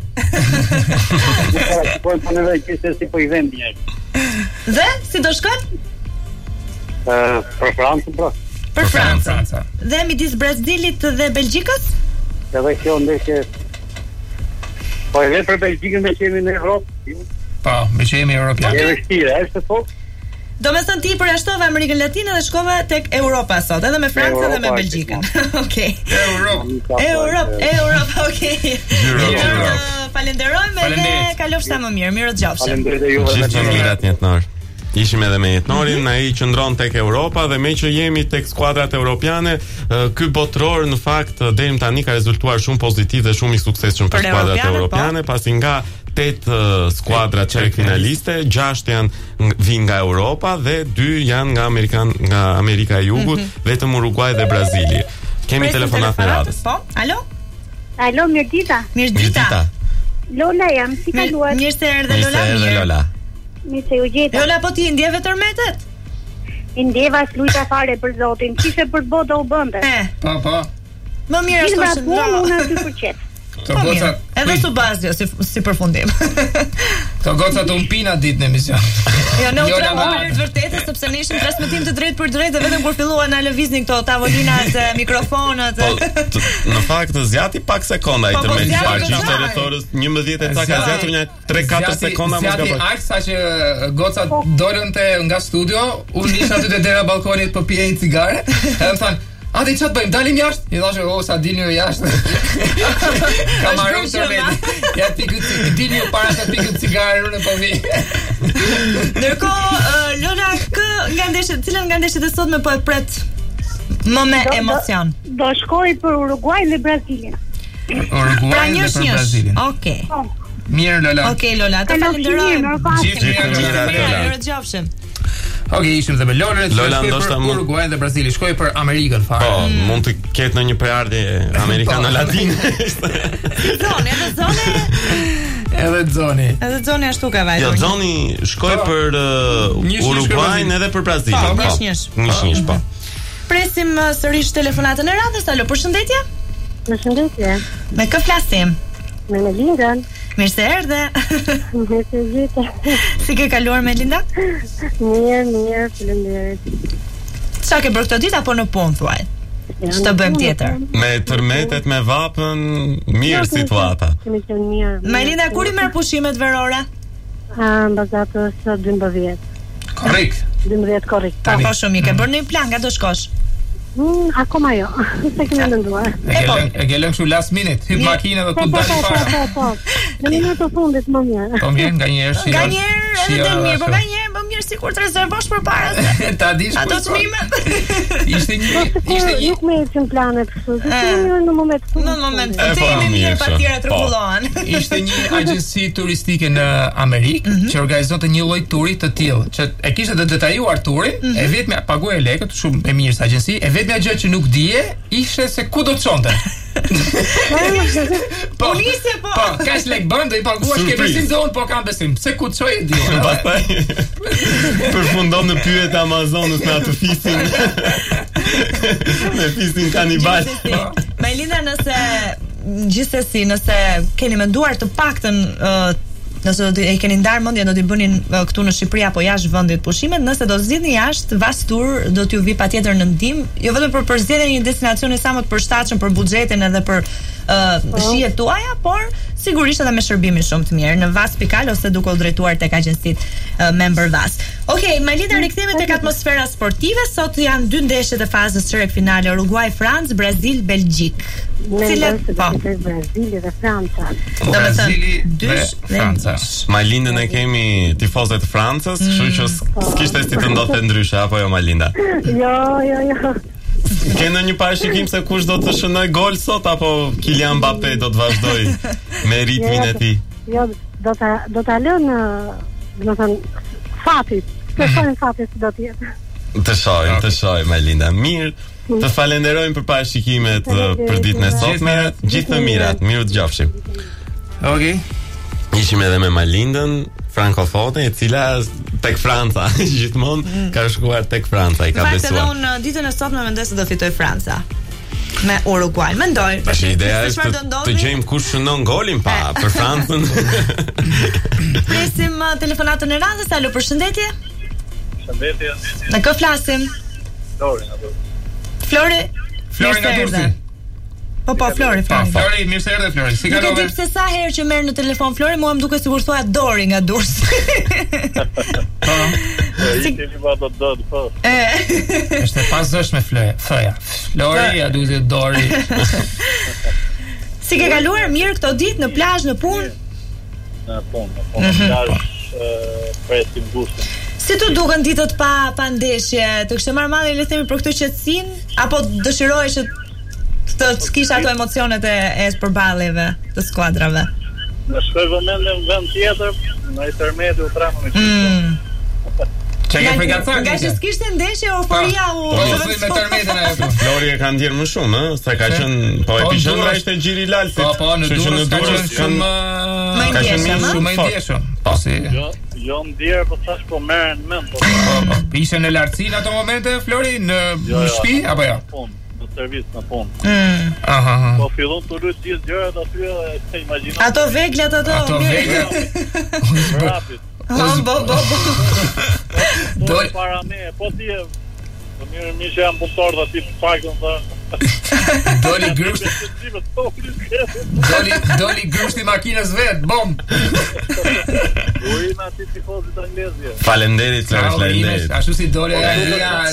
Po në vetë kishte si po I vend një. Dhe si do shkon? Për Francën, po. Për Franca. Dhe midis Brazilit dhe Belgjikës? Edhe kjo ndeshje. Po edhe për Belgjikën me qemi në Europë. Po, me qemi europian. Është vështirë, është po. Do me thënë ti përjashtove Amerikën Latine dhe shkove tek Europa sot, edhe me Francën dhe me Belgjikën. Okej. Europa, okej. Falenderojmë dhe kalofshta më mirë. Mirë dëgjofshim. Gjithë mirat Jetnor. Ishim edhe me Jetnorin, ai qëndron tek Europa dhe me që jemi tek skuadrat europiane, ky botror në fakt deri tani ka rezultuar shumë pozitiv dhe shumë I suksesshëm për skuadrat europiane, pasi nga 8 skuadra çerkfinaliste, 6 janë vinë nga Europa dhe 2 janë nga Amerika e Jugut, vetëm Uruguay dhe Brazili. Kemi telefonat në radhës. Po, alo? Alo, mirëdita. Mirëdita. Lola jam, si kaluar? Mirë se erdhe Lola. Mirë se u gjeta. Lola, po ti ndjeve tërmetet? Ndjeva s'lujta fare për Zotin, kishe për botë u bënde. Po. Më mirë është të shëndra. Unë aty për qetë. Edhe su bazjo si përfundim. Të goca të umpina ditë në emision. Jo, në të vërtetë, sepse ne ishim transmetim të drejt për drejt dhe vetëm kur filluan na lëvizni këto tavolinat, mikrofonat. Po, në fakt zgjati pak sekonda ai tërmeti pak, ishte rrethorës 11 e ca ka zgjatur një 3-4 sekonda më zgjati aq sa që goca dolën nga studio, unë isha aty te dera balkonit po pije një cigare, edhe më thanë a dhe çfarë bëjmë? Dalim jashtë? I thashë, sa dilni ju jashtë. Kamarun tërmeti. Ja dilni ju para se pikët cigare unë po vi. Ndërkohë, Lola, cilën nga ndeshjet e sotme po e pret më me emocion? Do shkoj për Uruguay dhe Brazilin. Uruguay dhe për Brazilin. Okej. Mirë Lola. Okej Lola, të falenderojmë. Mirë dëgjofshim. Okej, ishim dhe me Lola ndoshta për Uruguay dhe Brazili, shkoj për Amerikën fare. Po, mund të ketë në një prejardhje amerikane latine. Zone Edhe Xoni. Edhe Xoni ashtu ka vajtur. Jo, Xoni shkoi për Uruguayn edhe për Brazilin. Njësh, po. Presim sërish telefonatën e radhës. Alo, përshëndetje. Përshëndetje. Me kë flasim? Me Melindën. Mirë se erdhe. Mirë se vite. Si ke kaluar Melinda? Mirë, faleminderit. Çka ke bërë këtë ditë apo në punë thuaj? Ç'të bëjmë tjetër? Me tërmetet, me vapën, mirë situata. Kemi qenë mirë. Melinda, kur I merr pushimet verore? Bazatës 12. Korrekt. 12 korrekt. Po shumë I ke bërë një plan, nga do shkosh? Akoma jo. Se kemi menduar. E ke lënë kështu last minute, hyp makina dhe ku dalë para. Po. Në minutë fundit më mirë. Po mirë, nganjëherë shi. Nganjëherë edhe mirë, po nganjëherë më mirë sikur të rezervosh përpara se. Ta dish ato çmimet. Ishte një nuk më ecën planet kështu. Në moment. Të jemi mirë pa tjera rregullohen. Ishte një agjenci turistike në Amerikë që organizonte një lloj turi të tillë, që e kishte të detajuar turin, e vetmja paguaj lekët, shumë e mirë sa agjenci, e vetmja gjë që nuk dije ishte se ku do të çonte. Po nisje po. Po, kaç lek bën do I paguash ke besim don, po kam besim. Se ku çoj di. Pastaj përfundon në pyet Amazonës me atë fisin. Me fisin kanibal. Melinda, gjithsesi, nëse keni menduar të paktën nëse do e keni ndarë mendjen do t'i bënin këtu në Shqipëri apo jashtë vendit pushimet, nëse do zgjidhni jashtë, Vastur do t'ju vi patjetër në ndihmë, jo vetëm për përzgjedhjen e një destinacioni sa më të përshtatshëm për buxhetin edhe për shijet tuaja, por sigurisht edhe me shërbimin shumë të mirë në vas.al ose duke u drejtuar tek agjencitë Member Vas. Okej, Melinda, rikthehemi tek atmosfera sportive. Sot janë 2 ndeshjet e fazës çerek finale, Uruguay-Francë, Brazil-Belgjik. Cilat po? Brazili dhe Franca. Brazili dhe Franca. Malindën e kemi tifozët të Francës, kështu që s'kishte si të ndodhte ndryshe apo jo Malinda? Jo. Kena një parashikim se kush do të shënoj gol sot apo Kylian Mbappé do të vazhdoj me ritmin e tij? Jo, do ta lënë, do të thënë fatit. Të shojnë fatit do të jetë. Të shojmë Malinda. Mirë, të falenderojmë për parashikimet për ditën e sotme. Gjithë të mirat, miru të gjofshim. Okej. Ishim edhe me Malindën frankofone, e cila tek Franca gjithmonë ka shkuar tek Franca, I ka besuar. Edhe unë ditën e sotme mendoj se do fitoj Franca me Uruguay. Mendoj. Tash ideja është të gjejmë kush shënon golin pa për Francën. Presim telefonatën e radhës. Alo, përshëndetje. Përshëndetje. Në kë flasim? Flori nga Durrësi. Po, Flori. Flori, mirë se erdhe Flori. Si kalove? Nuk e di pse sa herë që merr në telefon Flori, mua më duket sikur thua Dori nga Durrësi. Si keni vado Dori po. Është pasësh me Floja. Flori, ja duhet Dori. Si ke kaluar mirë këto ditë në plazh, në punë? Në punë, plazh, presim gushtin. Si tu duken ditët pa ndeshje? Të kishte marrë madhe le të themi për këtë qetësinë apo dëshiroje që të kish ato emocionet e përballjeve të skuadrave? Në shkoj vëmendje në vend tjetër, në intermedi u tramë me kështë. Që ke përgacar? Nga që s'kishte ndeshje, euforia u... me tërmetin ajo. Flori e ka ndjerë më shumë, se ka qenë... Po epishëndra ishte gjiri lalësit. Po, në Durrës ka qenë shumë më ndjeshëm. Po, si... Jo ndjerë, po thash po merren mend. Ishe në lartësi në ato momente, Flori, në shtëpi apo jo? Në servis në punë. Po fillon të lut gjithë gjërat aty e imagjinoj. Ato veglat ato veglat. Rapid. Do para me, po ti po mirë që jam punëtor dhe ti paktën tha. Doli grushti makinës vet, bom. Ujna ti tifozit anglezje. Faleminderit, faleminderit. Ashtu si dole Anglia,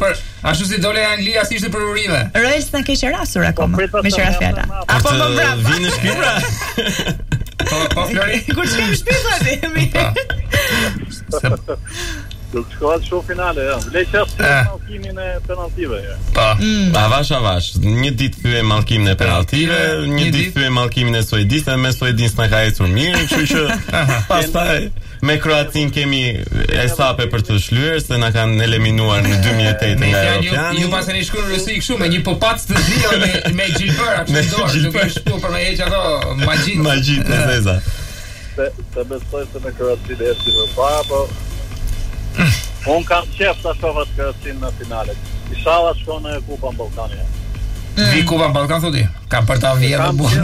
si ishte për urime. Royals na keq rasur akoma. Me qira fjala. Apo më brapa. Vinë në shtëpi. Po Flori. Kur çem shtëpi themi. Do të shkohet shumë finale, ja. Le qasë mallkimin e penaltive, ja. Pa, avash. Një ditë thye mallkimin e penaltive, një ditë thye mallkimin e Suedisë, me Suedisë na ka ecur mirë, kështu që pastaj me Kroacin kemi esape për të shlyer se na kanë eliminuar në 2008 nga Europiani. Ju pasani shkuar në Rusi kështu me një popac të zi me gjilbër atë dorë, duke shkuar për me heq ato magjit të zeza. Se besoj se në Kroacinë erdhi më parë, po unë kam qef ta shoh atë Kroacinë në finale. Inshallah shkon në Kupa Ballkani. Vi Kupa Ballkan thotë. Ka për ta vjedhur bunë.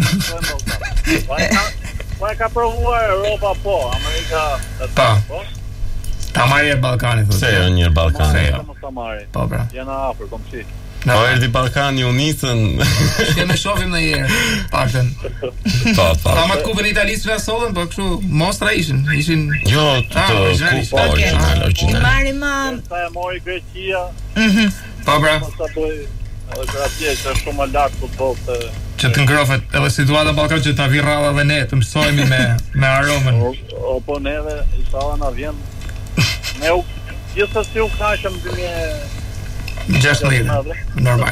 Po e ka provuar Europa po, Amerika po. Ta marrë Ballkani thotë. Se jo një Ballkani. Po bra. Jena afër kom si. Po erdhi Ballkani u nisën. Ne më shohim në herë, paktën. Po. Ama Kupën e Italisë na sollën, po kështu mostra ishin. Jo, origjinal. Marrim sa e mori Greqia. Po bra. Kroacia është shumë më lart futboll se që të ngrofet edhe situata në Ballkan që ta vi rradha dhe ne të mësojmë me aromën. Po neve inshallah na vjen. Ne gjithsesi u kënaqëm 2016. Normal.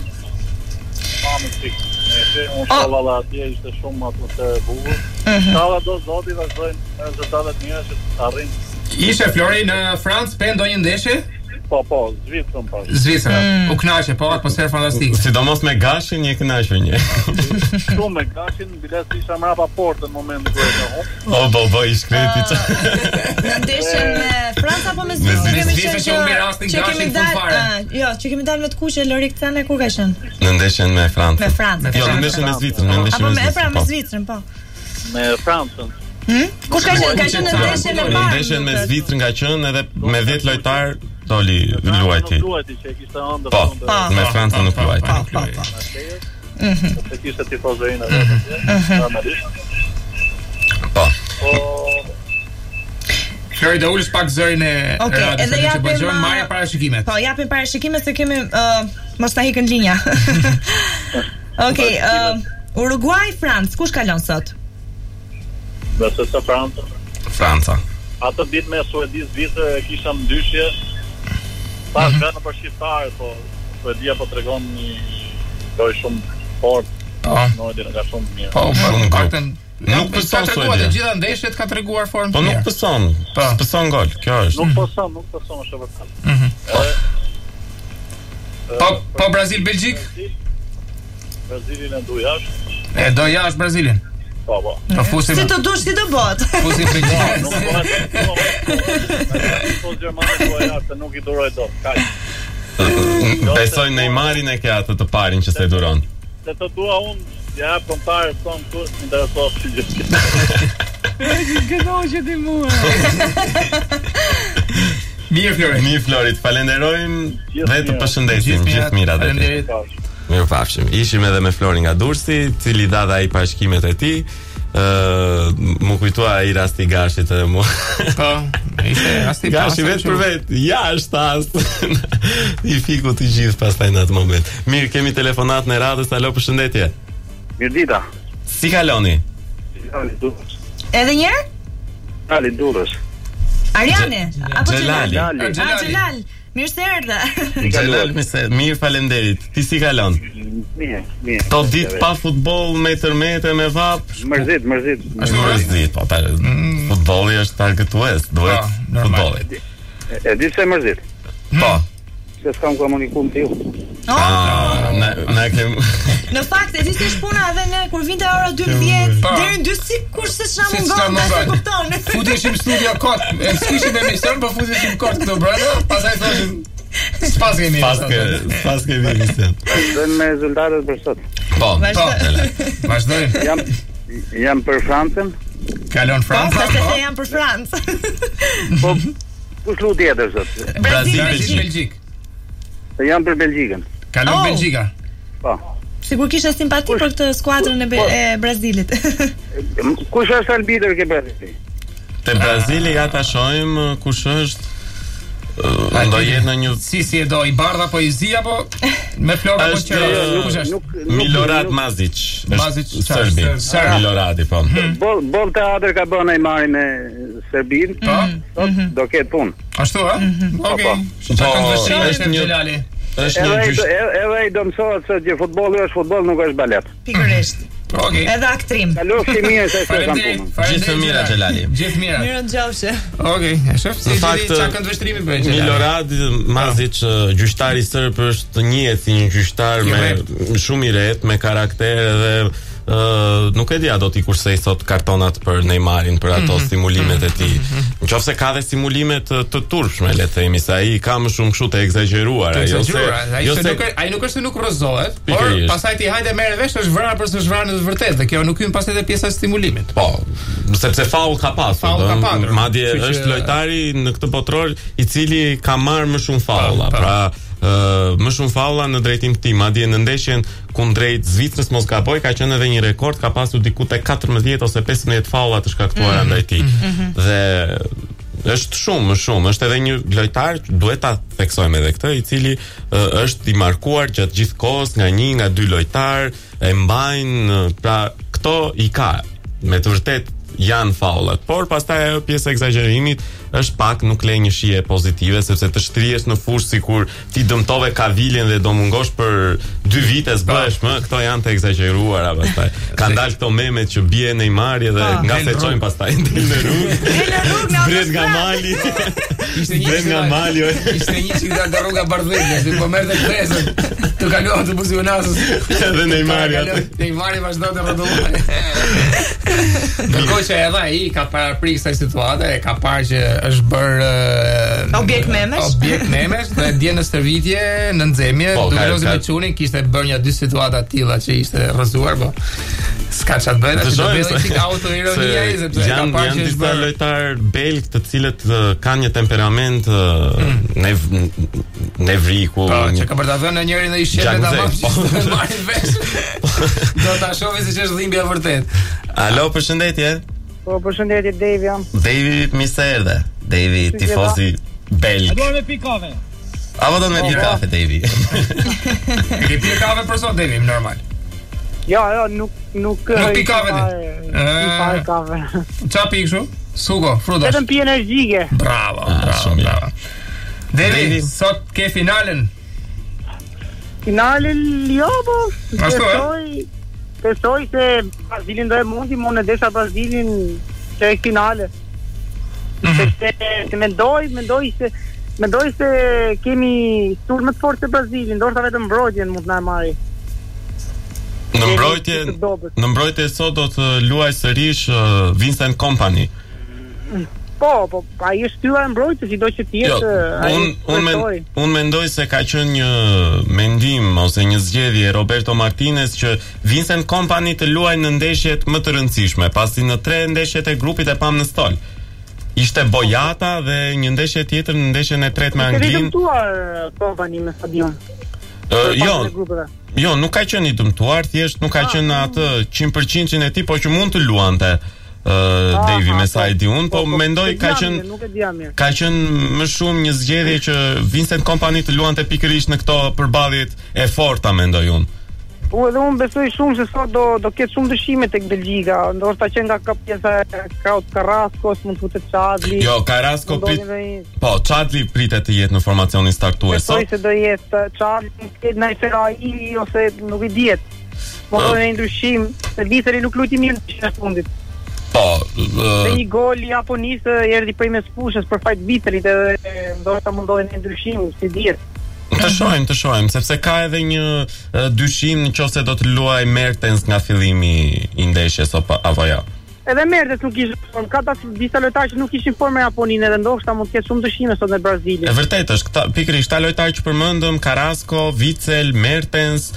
Inshallah atje ishte shumë atmosferë e bukur. Inshallah do zoti vazhdojnë rezultatet mira që arrin. Ishte Flori në Francë pe ndonjë ndeshje? Po, Zvicrën po. Zvicra. U kënaqe, po, atmosferë fantastike. Sidomos me Gashin, një kënaqur një. Shumë me Gashin, bilet isha mrapa portë në momentin kur e njoh. Bo, i shkreti që. Në ndeshjen me Franca apo me Zvicrën kemi qenë që humbi rastin Gashin futfare. Jo, që kemi dalë me të kuqe Lorik Cane kur ka qenë? Në ndeshjen me Francën. Me Francën. Jo, në ndeshjen me Zvicrën, me Zvicrën, po. Me Francën. Kush ka qenë në ndeshjen e parë? Në ndeshjen me Zvicrën ka qenë edhe me 10 lojtar doli luajti. Po, me Francën nuk luajti. Se kishte tifozërinë normalisht. Po. Flori do ulësh pak zërin e edhe japim marrë parashikimet. Po, japim parashikimet se kemi mos ta hikën linja. Okej, Uruguay, Francë, kush kalon sot? Besoj se Franca. Atë ditë me Suedi Zvicër e kisha ndyshje. Pas vetëm për shqiptarët, po Suedia po tregon një lojë shumë fort. Nodi nga shumë mirë. Po, paktën nuk pëson Suedia. Të gjitha ndeshjet ka treguar formë. Po nuk pëson. Pëson gol, kjo është. Nuk pëson është vërtet. Po Brazil Belgjik? Brazilin e do jashtë. E do jashtë Brazilin. Po. Si të dush, si të bot. Fusim Belgjik. Nuk po Gjermani po jashtë, nuk i duroj dot. Kaq. Besoj Neymarin e ke atë të parin që se duron. Se të dua unë, ja kontarë son kur interesohet si gjithë. Gëzohet ti mua. Mirë Florit, falenderojmë dhe të përshëndesim gjithë mirat e ti. Mirupafshim. Ishim edhe me Florin nga Durrësi, cili dha ai parashikimet e tij. Mu kujtua ai rasti Gashit edhe mu. Po, ishte rasti Gashi vetë për vetë, jashtë as. I fiku të gjithë pastaj në atë moment. Mirë, kemi telefonat në radhës. Alo, përshëndetje. Mirdita. Si kaloni? Edhe njerë? Ali Durrës. Ariane? Xhelal. Mirë se erdhe. Xhelal, mirë falenderit. Ti si kalon? Mirë. To ditë pa futboll metër me vap. Mërzit. Është mërzit, po futbolli është targetues, duhet futbolli. E di se mërzit. Po. Se s'kam komunikuar me ju. Na kem. Në fakt e di se shpuna edhe ne kur vinte ora 12 deri në 2 sikur se çam mungon, se kupton. Futeshim studio kot, e skishim emision, po futeshim kot këtu brenda, pastaj thoshim pas kemi emision. Vazhdojmë me rezultatet për sot. Po. Vazhdojmë. Jam për Francën. Kalon Franca. Po, se jam për Francë. Po, kush lu tjetër sot? Brazil, Belgjik. Jam për Belgjikën. Kalon Belgjika. Po. Sigur kishe simpati për këtë skuadrën e Brazilit. Kush është arbitër ke Brazili? Te Brazili ja ta shohim kush është. Do jetë në një si e do i bardha po i zi apo me flokë apo çera? Kush është? Milorad Mazic. Serbi. Miloradi po. Bol teatr ka bën Neymari me Serbin. Po. Do ketë punë. Ashtu ë? Okej. Është një Xhelali. Është një gjysh. Edhe ai do mësohet se që futbolli është futboll, nuk është balet. Pikërisht. Okej. Edhe aktrim. Kalofshi mirë se kam punë. Gjithë mira Xhelali. Gjithë mira. Mirë ngjofshi. Okej, e shoh si çka kanë vështrimi për Xhelali. Milorad Mazic, gjyqtari serb, është njëhet si një gjyqtar me shumë i ret, me karakter dhe nuk e di a do t'i kursej sot kartonat për Neymarin për ato stimulimet e tij. Nëse ka dhe stimulimet të turpshme, le të themi, se ai ka më shumë kështu të egzageruara, ai nuk është se nuk rrozohet, por pastaj ti hajde merre vesh është vrarë për së zhvrarë në të vërtetë, dhe kjo nuk hyn pastaj te pjesa e stimulimit. Po, sepse faull ka pasur. Madje është lojtari në këtë botror i cili ka marrë më shumë faulla, pra më shumë faulla në drejtim këtij, madje në ndeshjen kundrejt Zvicrës mos gaboj ka qenë edhe një rekord, ka pasur diku te 14 ose 15 faulla të shkaktuara ndaj tij. Dhe është shumë, është edhe një lojtar, duhet ta theksojmë edhe këtë, i cili është i markuar gjatë gjithë kohës nga 1 nga 2 lojtar, e mbajnë, pra këto i ka me të vërtet janë faullat, por pastaj ajo pjesë e egzagerimit është pak nuk le një shije pozitive, sepse të shtrihesh në fushë sikur ti dëmtove kaviljen dhe do mungosh për 2 vite s'bëhesh më, këto janë të egzageruara pastaj. Kanë dalë këto memet që bie Neymari dhe nga se çojnë pastaj në rrugë. Zbret nga mali. Ishte një që nga rruga Bardhënia, si po merrte kresën. Të kaluan të buzionasës. Edhe Neymari atë. Neymari vazhdon të rrotullojë. Ndërkohë që edhe ai ka paraprik kësaj situate, ka parë që është bërë objekt memesh dhe dje në stërvitje në nxemje duke lozi me çunin kishte bërë një 2 situata të tilla që ishte rrëzuar, po s'ka çat bëhet, do bëhet si autoironia sepse ka parë që është bërë lojtar belg të cilët kanë një temperament nevriku, që ka bërë ta vënë njërin dhe i shetë ta marrin vesh. Do ta shohë se ç'është dhimbja vërtet. Alo, përshëndetje. Po, përshëndetje, Devi jam. Devi, mirë se erdhe. Devi, tifosi belg. A do me pi kafe? A do me pi kafe, Devi? Ke pi kafe për sot, Devi, normal. Jo, nuk pi kafe ti. Pi kafe. Qa pi kështu? Sugo, frudash. Vetëm pi energjike. Bravo. Devi, sot ke finalen? Finalen, jo, po. Besoj se Brazilin do e mundi, mo në desha Brazilin që e finale. Se mendoj se kemi tur më të fortë se Brazilin, ndoshta vetëm mbrojtjen mund na e marri. Në mbrojtje sot do të luaj sërish Vincent Kompany. Po, ai është tyra e mbrojtjes, sido që tjetë. Unë mendoj se ka qenë një mendim ose një zgjedhje Roberto Martinez që Vincent Kompany të luaj në ndeshjet më të rëndësishme, pasi në 3 ndeshjet e grupit e pam në stol. Ishte bojata dhe një ndeshje tjetër në ndeshjen e tretë me Anglinë. Ka dëmtuar Kompany me stadion. Jo, nuk ka qenë i dëmtuar, thjesht nuk ka qenë atë 100% e tij, po që mund të luante. Devi me sa e di unë, po mendoj ka qenë më shumë një zgjedhje që Vincent Kompany të luante pikërisht në këto përballjet e forta, mendoj unë. Po edhe unë besoj shumë se sot do ketë shumë dëshime tek Belgjika, ndoshta që nga pjesa e Carrascos mund të futet Çadli. Jo, Carrasco po Çadli pritet të jetë në formacionin startues sot. Besoj se do jetë Çadli, ketë ndaj Ferai ose nuk i diet. Po do një ndryshim, se Viteri nuk luajti mirë në fundit. Po, dhe një gol japonisë erdhi prej mes fushës për fajt Viterit edhe ndoshta mundohen një ndryshim, si dihet. Të shohim, sepse ka edhe një dyshim nëse do të luaj Mertens nga fillimi i ndeshjes apo jo. Edhe Mertens nuk ishte formë, ka disa lojtarë që nuk ishin formë me Japoninë edhe ndoshta mund të ketë shumë dyshime sot në Brazil. E vërtetë është, pikërisht ata lojtarë që përmendëm, Carrasco, Witsel, Mertens,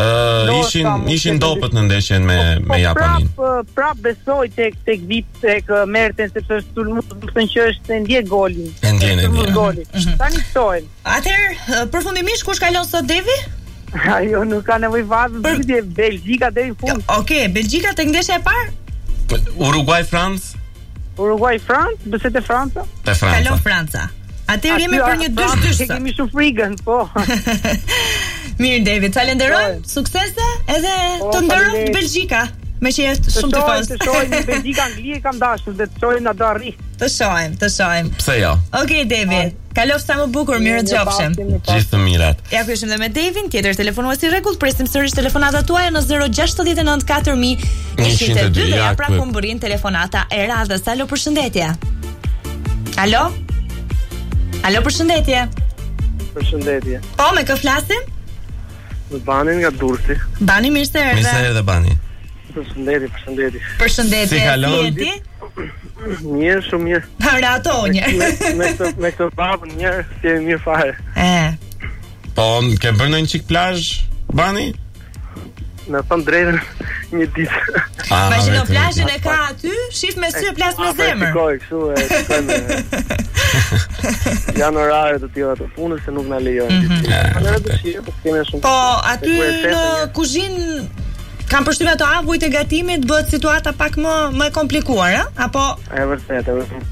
ishin dobët në ndeshjen me Japoninë. Prap besoj tek Mertens sepse është mund që është ndje golin. Ndjen. Tani shtojmë. Atëherë, përfundimisht kush kalon sot, Devi? Ajo nuk ka nevojë vazhdimsi, Belgjika deri në fund. Okej, Belgjika tek ndeshja e parë? Uruguay-Francë? Uruguay-Francë, besoj te Franca? Kalon Franca. Atëherë jemi për një 2-2. Kemi shumë frikën, po. Mirë, David, falenderoj. Suksese edhe të nderoft Belgjika. Me që jetë shumë tifoz. Të shohim Belgjika Angli kam dashur dhe të shohim na do arrit. Të shohim. Pse jo? Okej, David. Kaloft sa më bukur, mirë dëgjofshim. Gjithë të mirat. Ja ku ishim dhe me Davin, tjetër telefonues i rregull, presim sërish telefonatat tuaja në 069 4000 102 dhe ja pra kumburin telefonata e radhës. Alo, përshëndetje. Alo, përshëndetje. Përshëndetje. Po, me kë flasim? Bani nga Durrësi. Bani, mirë se erdhe. Mirë se erdhe, Bani. Përshëndetje. Përshëndetje. Si kalon? Ti? Mirë, shumë mirë. Hara ato një. Me këtë babën mirë, si mirë fare. Po, ke bërë në një qik plazh, Bani? Në thëmë drejtën një ditë. Ma që në plazhin e ka aty, shif me sy e plas me zemër. Shikoj, kështu e shikoj me... Janë orare të tjera të punës se nuk na lejojnë. Po, aty në kuzhinë kam përshtypjen ato avujt e gatimit bëhet situata pak më e komplikuar, a? Apo e vërtet.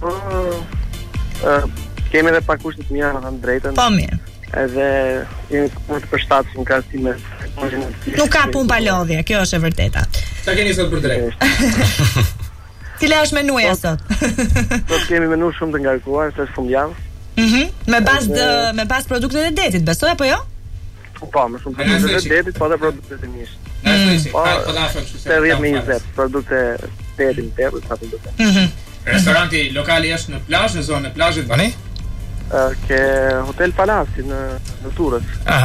Kemi edhe pak kushte të mira, në thënë drejtën. Po mirë. Edhe jemi të përshtatshëm krahasim me nuk ka punë pa lodhje, kjo është e vërteta. Sa keni sot për drejt? Cila është menuja sot? Sot kemi menu shumë të ngarkuar, se është fundjavë. Me bazë produktet e detit, besoj apo jo? Po, më shumë produktet e detit, po dhe produktet e mishë. Po, 80-20 produkte detit në tepër, sa të duke. Restoranti lokali është në plazh, në zonën e plazhit, Bani? Ke Hotel Palasi në Turrës.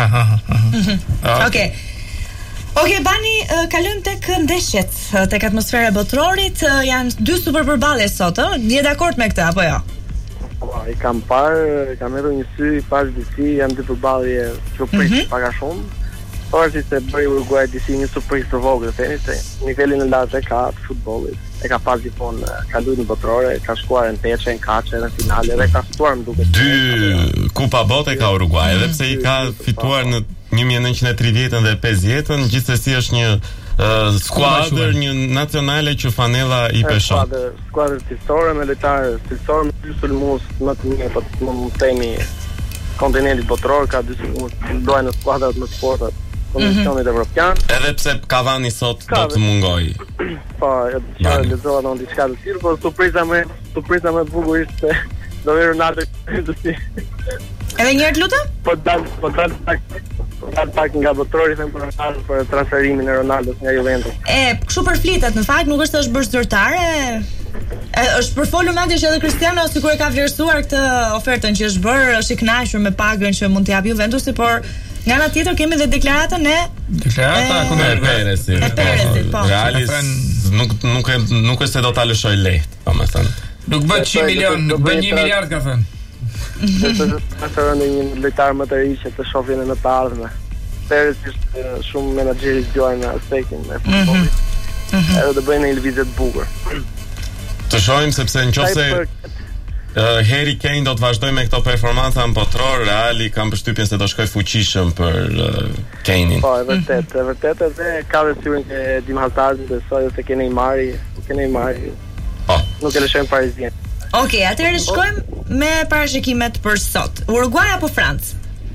Okej, Bani, kalojmë tek ndeshjet, tek atmosfera e botrorit, janë dy super përballje sot, ë? Je dakord me këtë apo jo? Po, i kam parë, kam hedhur një sy, pas DC, janë dy përballje që prit pak a shumë. Por si se bëri Uruguay DC një surprizë të vogël, themi se nivelin e lartë ka të futbollit. E ka pas gjithmonë ka luajtur në botrore, ka shkuar në teçe, në kaçe, në finale dhe ka fituar më duket. 2 Kupa Bote ka Uruguay, edhe pse i ka fituar në 1930-ën dhe 50-ën, gjithsesi është një skuadër, një nacionale që fanella i peshon. Skuadër cilësore me lojtarë cilësor, me dy sulmues më të mirë, po më themi kontinentit botror ka dy sulmues që luajnë në skuadrat më të forta. Komisionit Evropian. Edhe pse Cavani sot do të mungoj. Po, ja lexova ndonjë diçka të tillë, por surpriza më e bukur ishte do vi Ronaldo do si. Edhe një herë lutem? Po dal pak nga botrori them për transferimin e Ronaldos nga Juventus. Kështu përflitet në fakt, nuk është se është bërë zyrtare. Është përfolur madje që edhe Cristiano sikur e ka vlerësuar këtë ofertën që është bërë, është i kënaqur me pagën që mund t'i japë Juventusi, por nga ana tjetër kemi edhe deklaratën e Peresit. Po. Realis nuk është se do ta lëshoj lehtë, domethënë. Nuk bën 100 milion, nuk bën 1 miliard ka thënë. Ata një lojtar më të ri që të shohin në të ardhmen. Perez është shumë menaxher i zgjuar në aspektin e futbollit. Edhe do bëjnë një lëvizje të bukur. Të shohim sepse nëse Harry Kane do të vazhdoj me këto performanca në botror, Reali kam përshtypjen se do shkoj fuqishëm për Kane-in. Po, e vërtet edhe ka dhe sigurin që dimhaltarin besoj se ke Neymari. Po. Nuk e lëshojmë Parizien. Okej, atëherë shkojmë me parashikimet për sot. Uruguay apo Francë?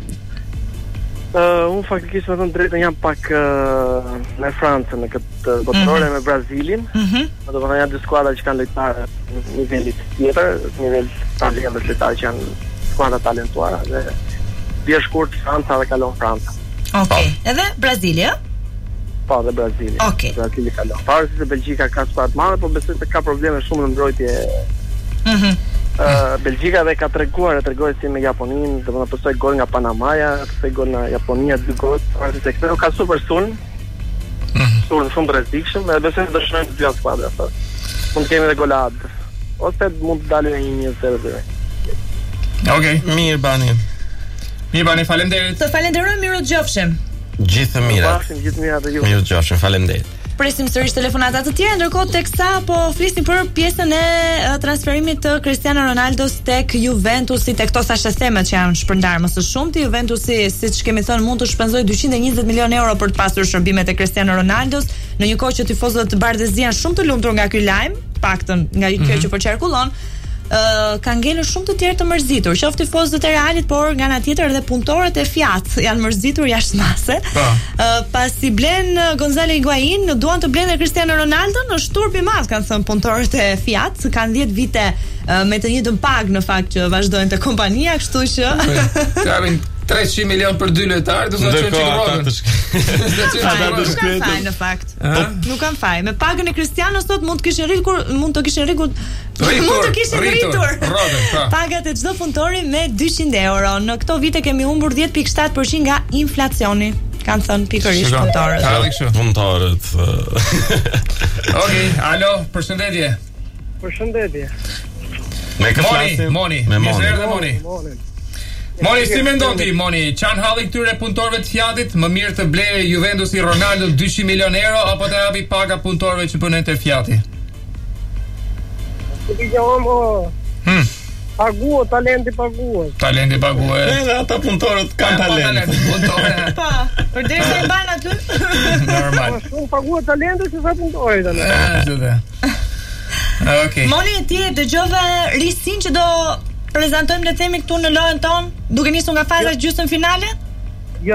Unë faktikisht me thënë drejtën jam pak me Francën në këtë botrore me Brazilin. Do të thënë janë dy skuadra që kanë lojtarë në nivelit tjetër, nivel talent dhe lojtarë që janë skuadra talentuara dhe vjen shkurt Franca dhe kalon Franca. Okej, edhe Brazili, ë? Po, dhe Brazili. Brazili kalon. Parë se Belgjika ka skuadra të madhe, por besoj se ka probleme shumë në mbrojtje. Belgjika dhe ka tregoj si me Japoninë, do të pësoj gol nga Panamaja, pësoj gol nga Japonia 2 gol, parë se këto ka super sulm. Sulm shumë të rrezikshëm, edhe besoj se do shkojnë të dy skuadra sot. Mund të kemi edhe golad. Ose mund të dalë një 1-0. Okej, mirë Bani, faleminderit. Të falenderoj, mirë të gjofshim. Gjithë mirat. Mirë të gjofshim, faleminderit. Presim sërish telefonata të tjera, ndërkohë teksa po flisim për pjesën e transferimit të Cristiano Ronaldos tek Juventusi, tek këto thashëthemet që janë shpërndarë më së shumti. Juventusi, siç kemi thënë, mund të shpenzojë 220 milion euro për të pasur shërbimet e Cristiano Ronaldos, në një kohë që tifozët bardhëzi janë shumë të lumtur nga ky lajm, paktën nga kjo që po qarkullon. Ka ngelur shumë të tjerë të mërzitur, qoftë tifozët e Realit, por nga ana tjetër edhe punëtorët e Fiat janë mërzitur jashtëmase. Pasi blen Gonzalo Higuain, duan të blenë Cristiano Ronaldo, është turp i madh, kanë thënë punëtorët e Fiat, kanë 10 vite me të njëjtën pagë në fakt që vazhdojnë te kompania, kështu që kanë 300 milion për 2 lojtarë, do të thotë që në fakt. Nuk kanë faj. Me pagën e Cristiano sot mund të kishin rritur pagat e çdo punëtori me 200 euro. Në këto vite kemi humbur 10.7% nga inflacioni. Kanë thënë pikërisht punëtorët. Punëtorët. Okej, alo, përshëndetje. Përshëndetje. Me kë flasim? Moni. Moni, si mendon ti, Moni? Çan halli këtyre punëtorëve të Fiatit, më mirë të blejë Juventusi Ronaldo 200 milion euro apo të hapi paga punëtorëve që punojnë te Fiati? Talenti paguhet. Edhe ata punëtorët kanë talent. Po, përderisa i mbajnë aty. Normal. Shumë paguhet talenti se sa punëtorë tani. Okej. Moni, ti dëgjove risin që do prezantojmë le themi këtu në lojën tonë, duke nisur nga faza gjysmë finale?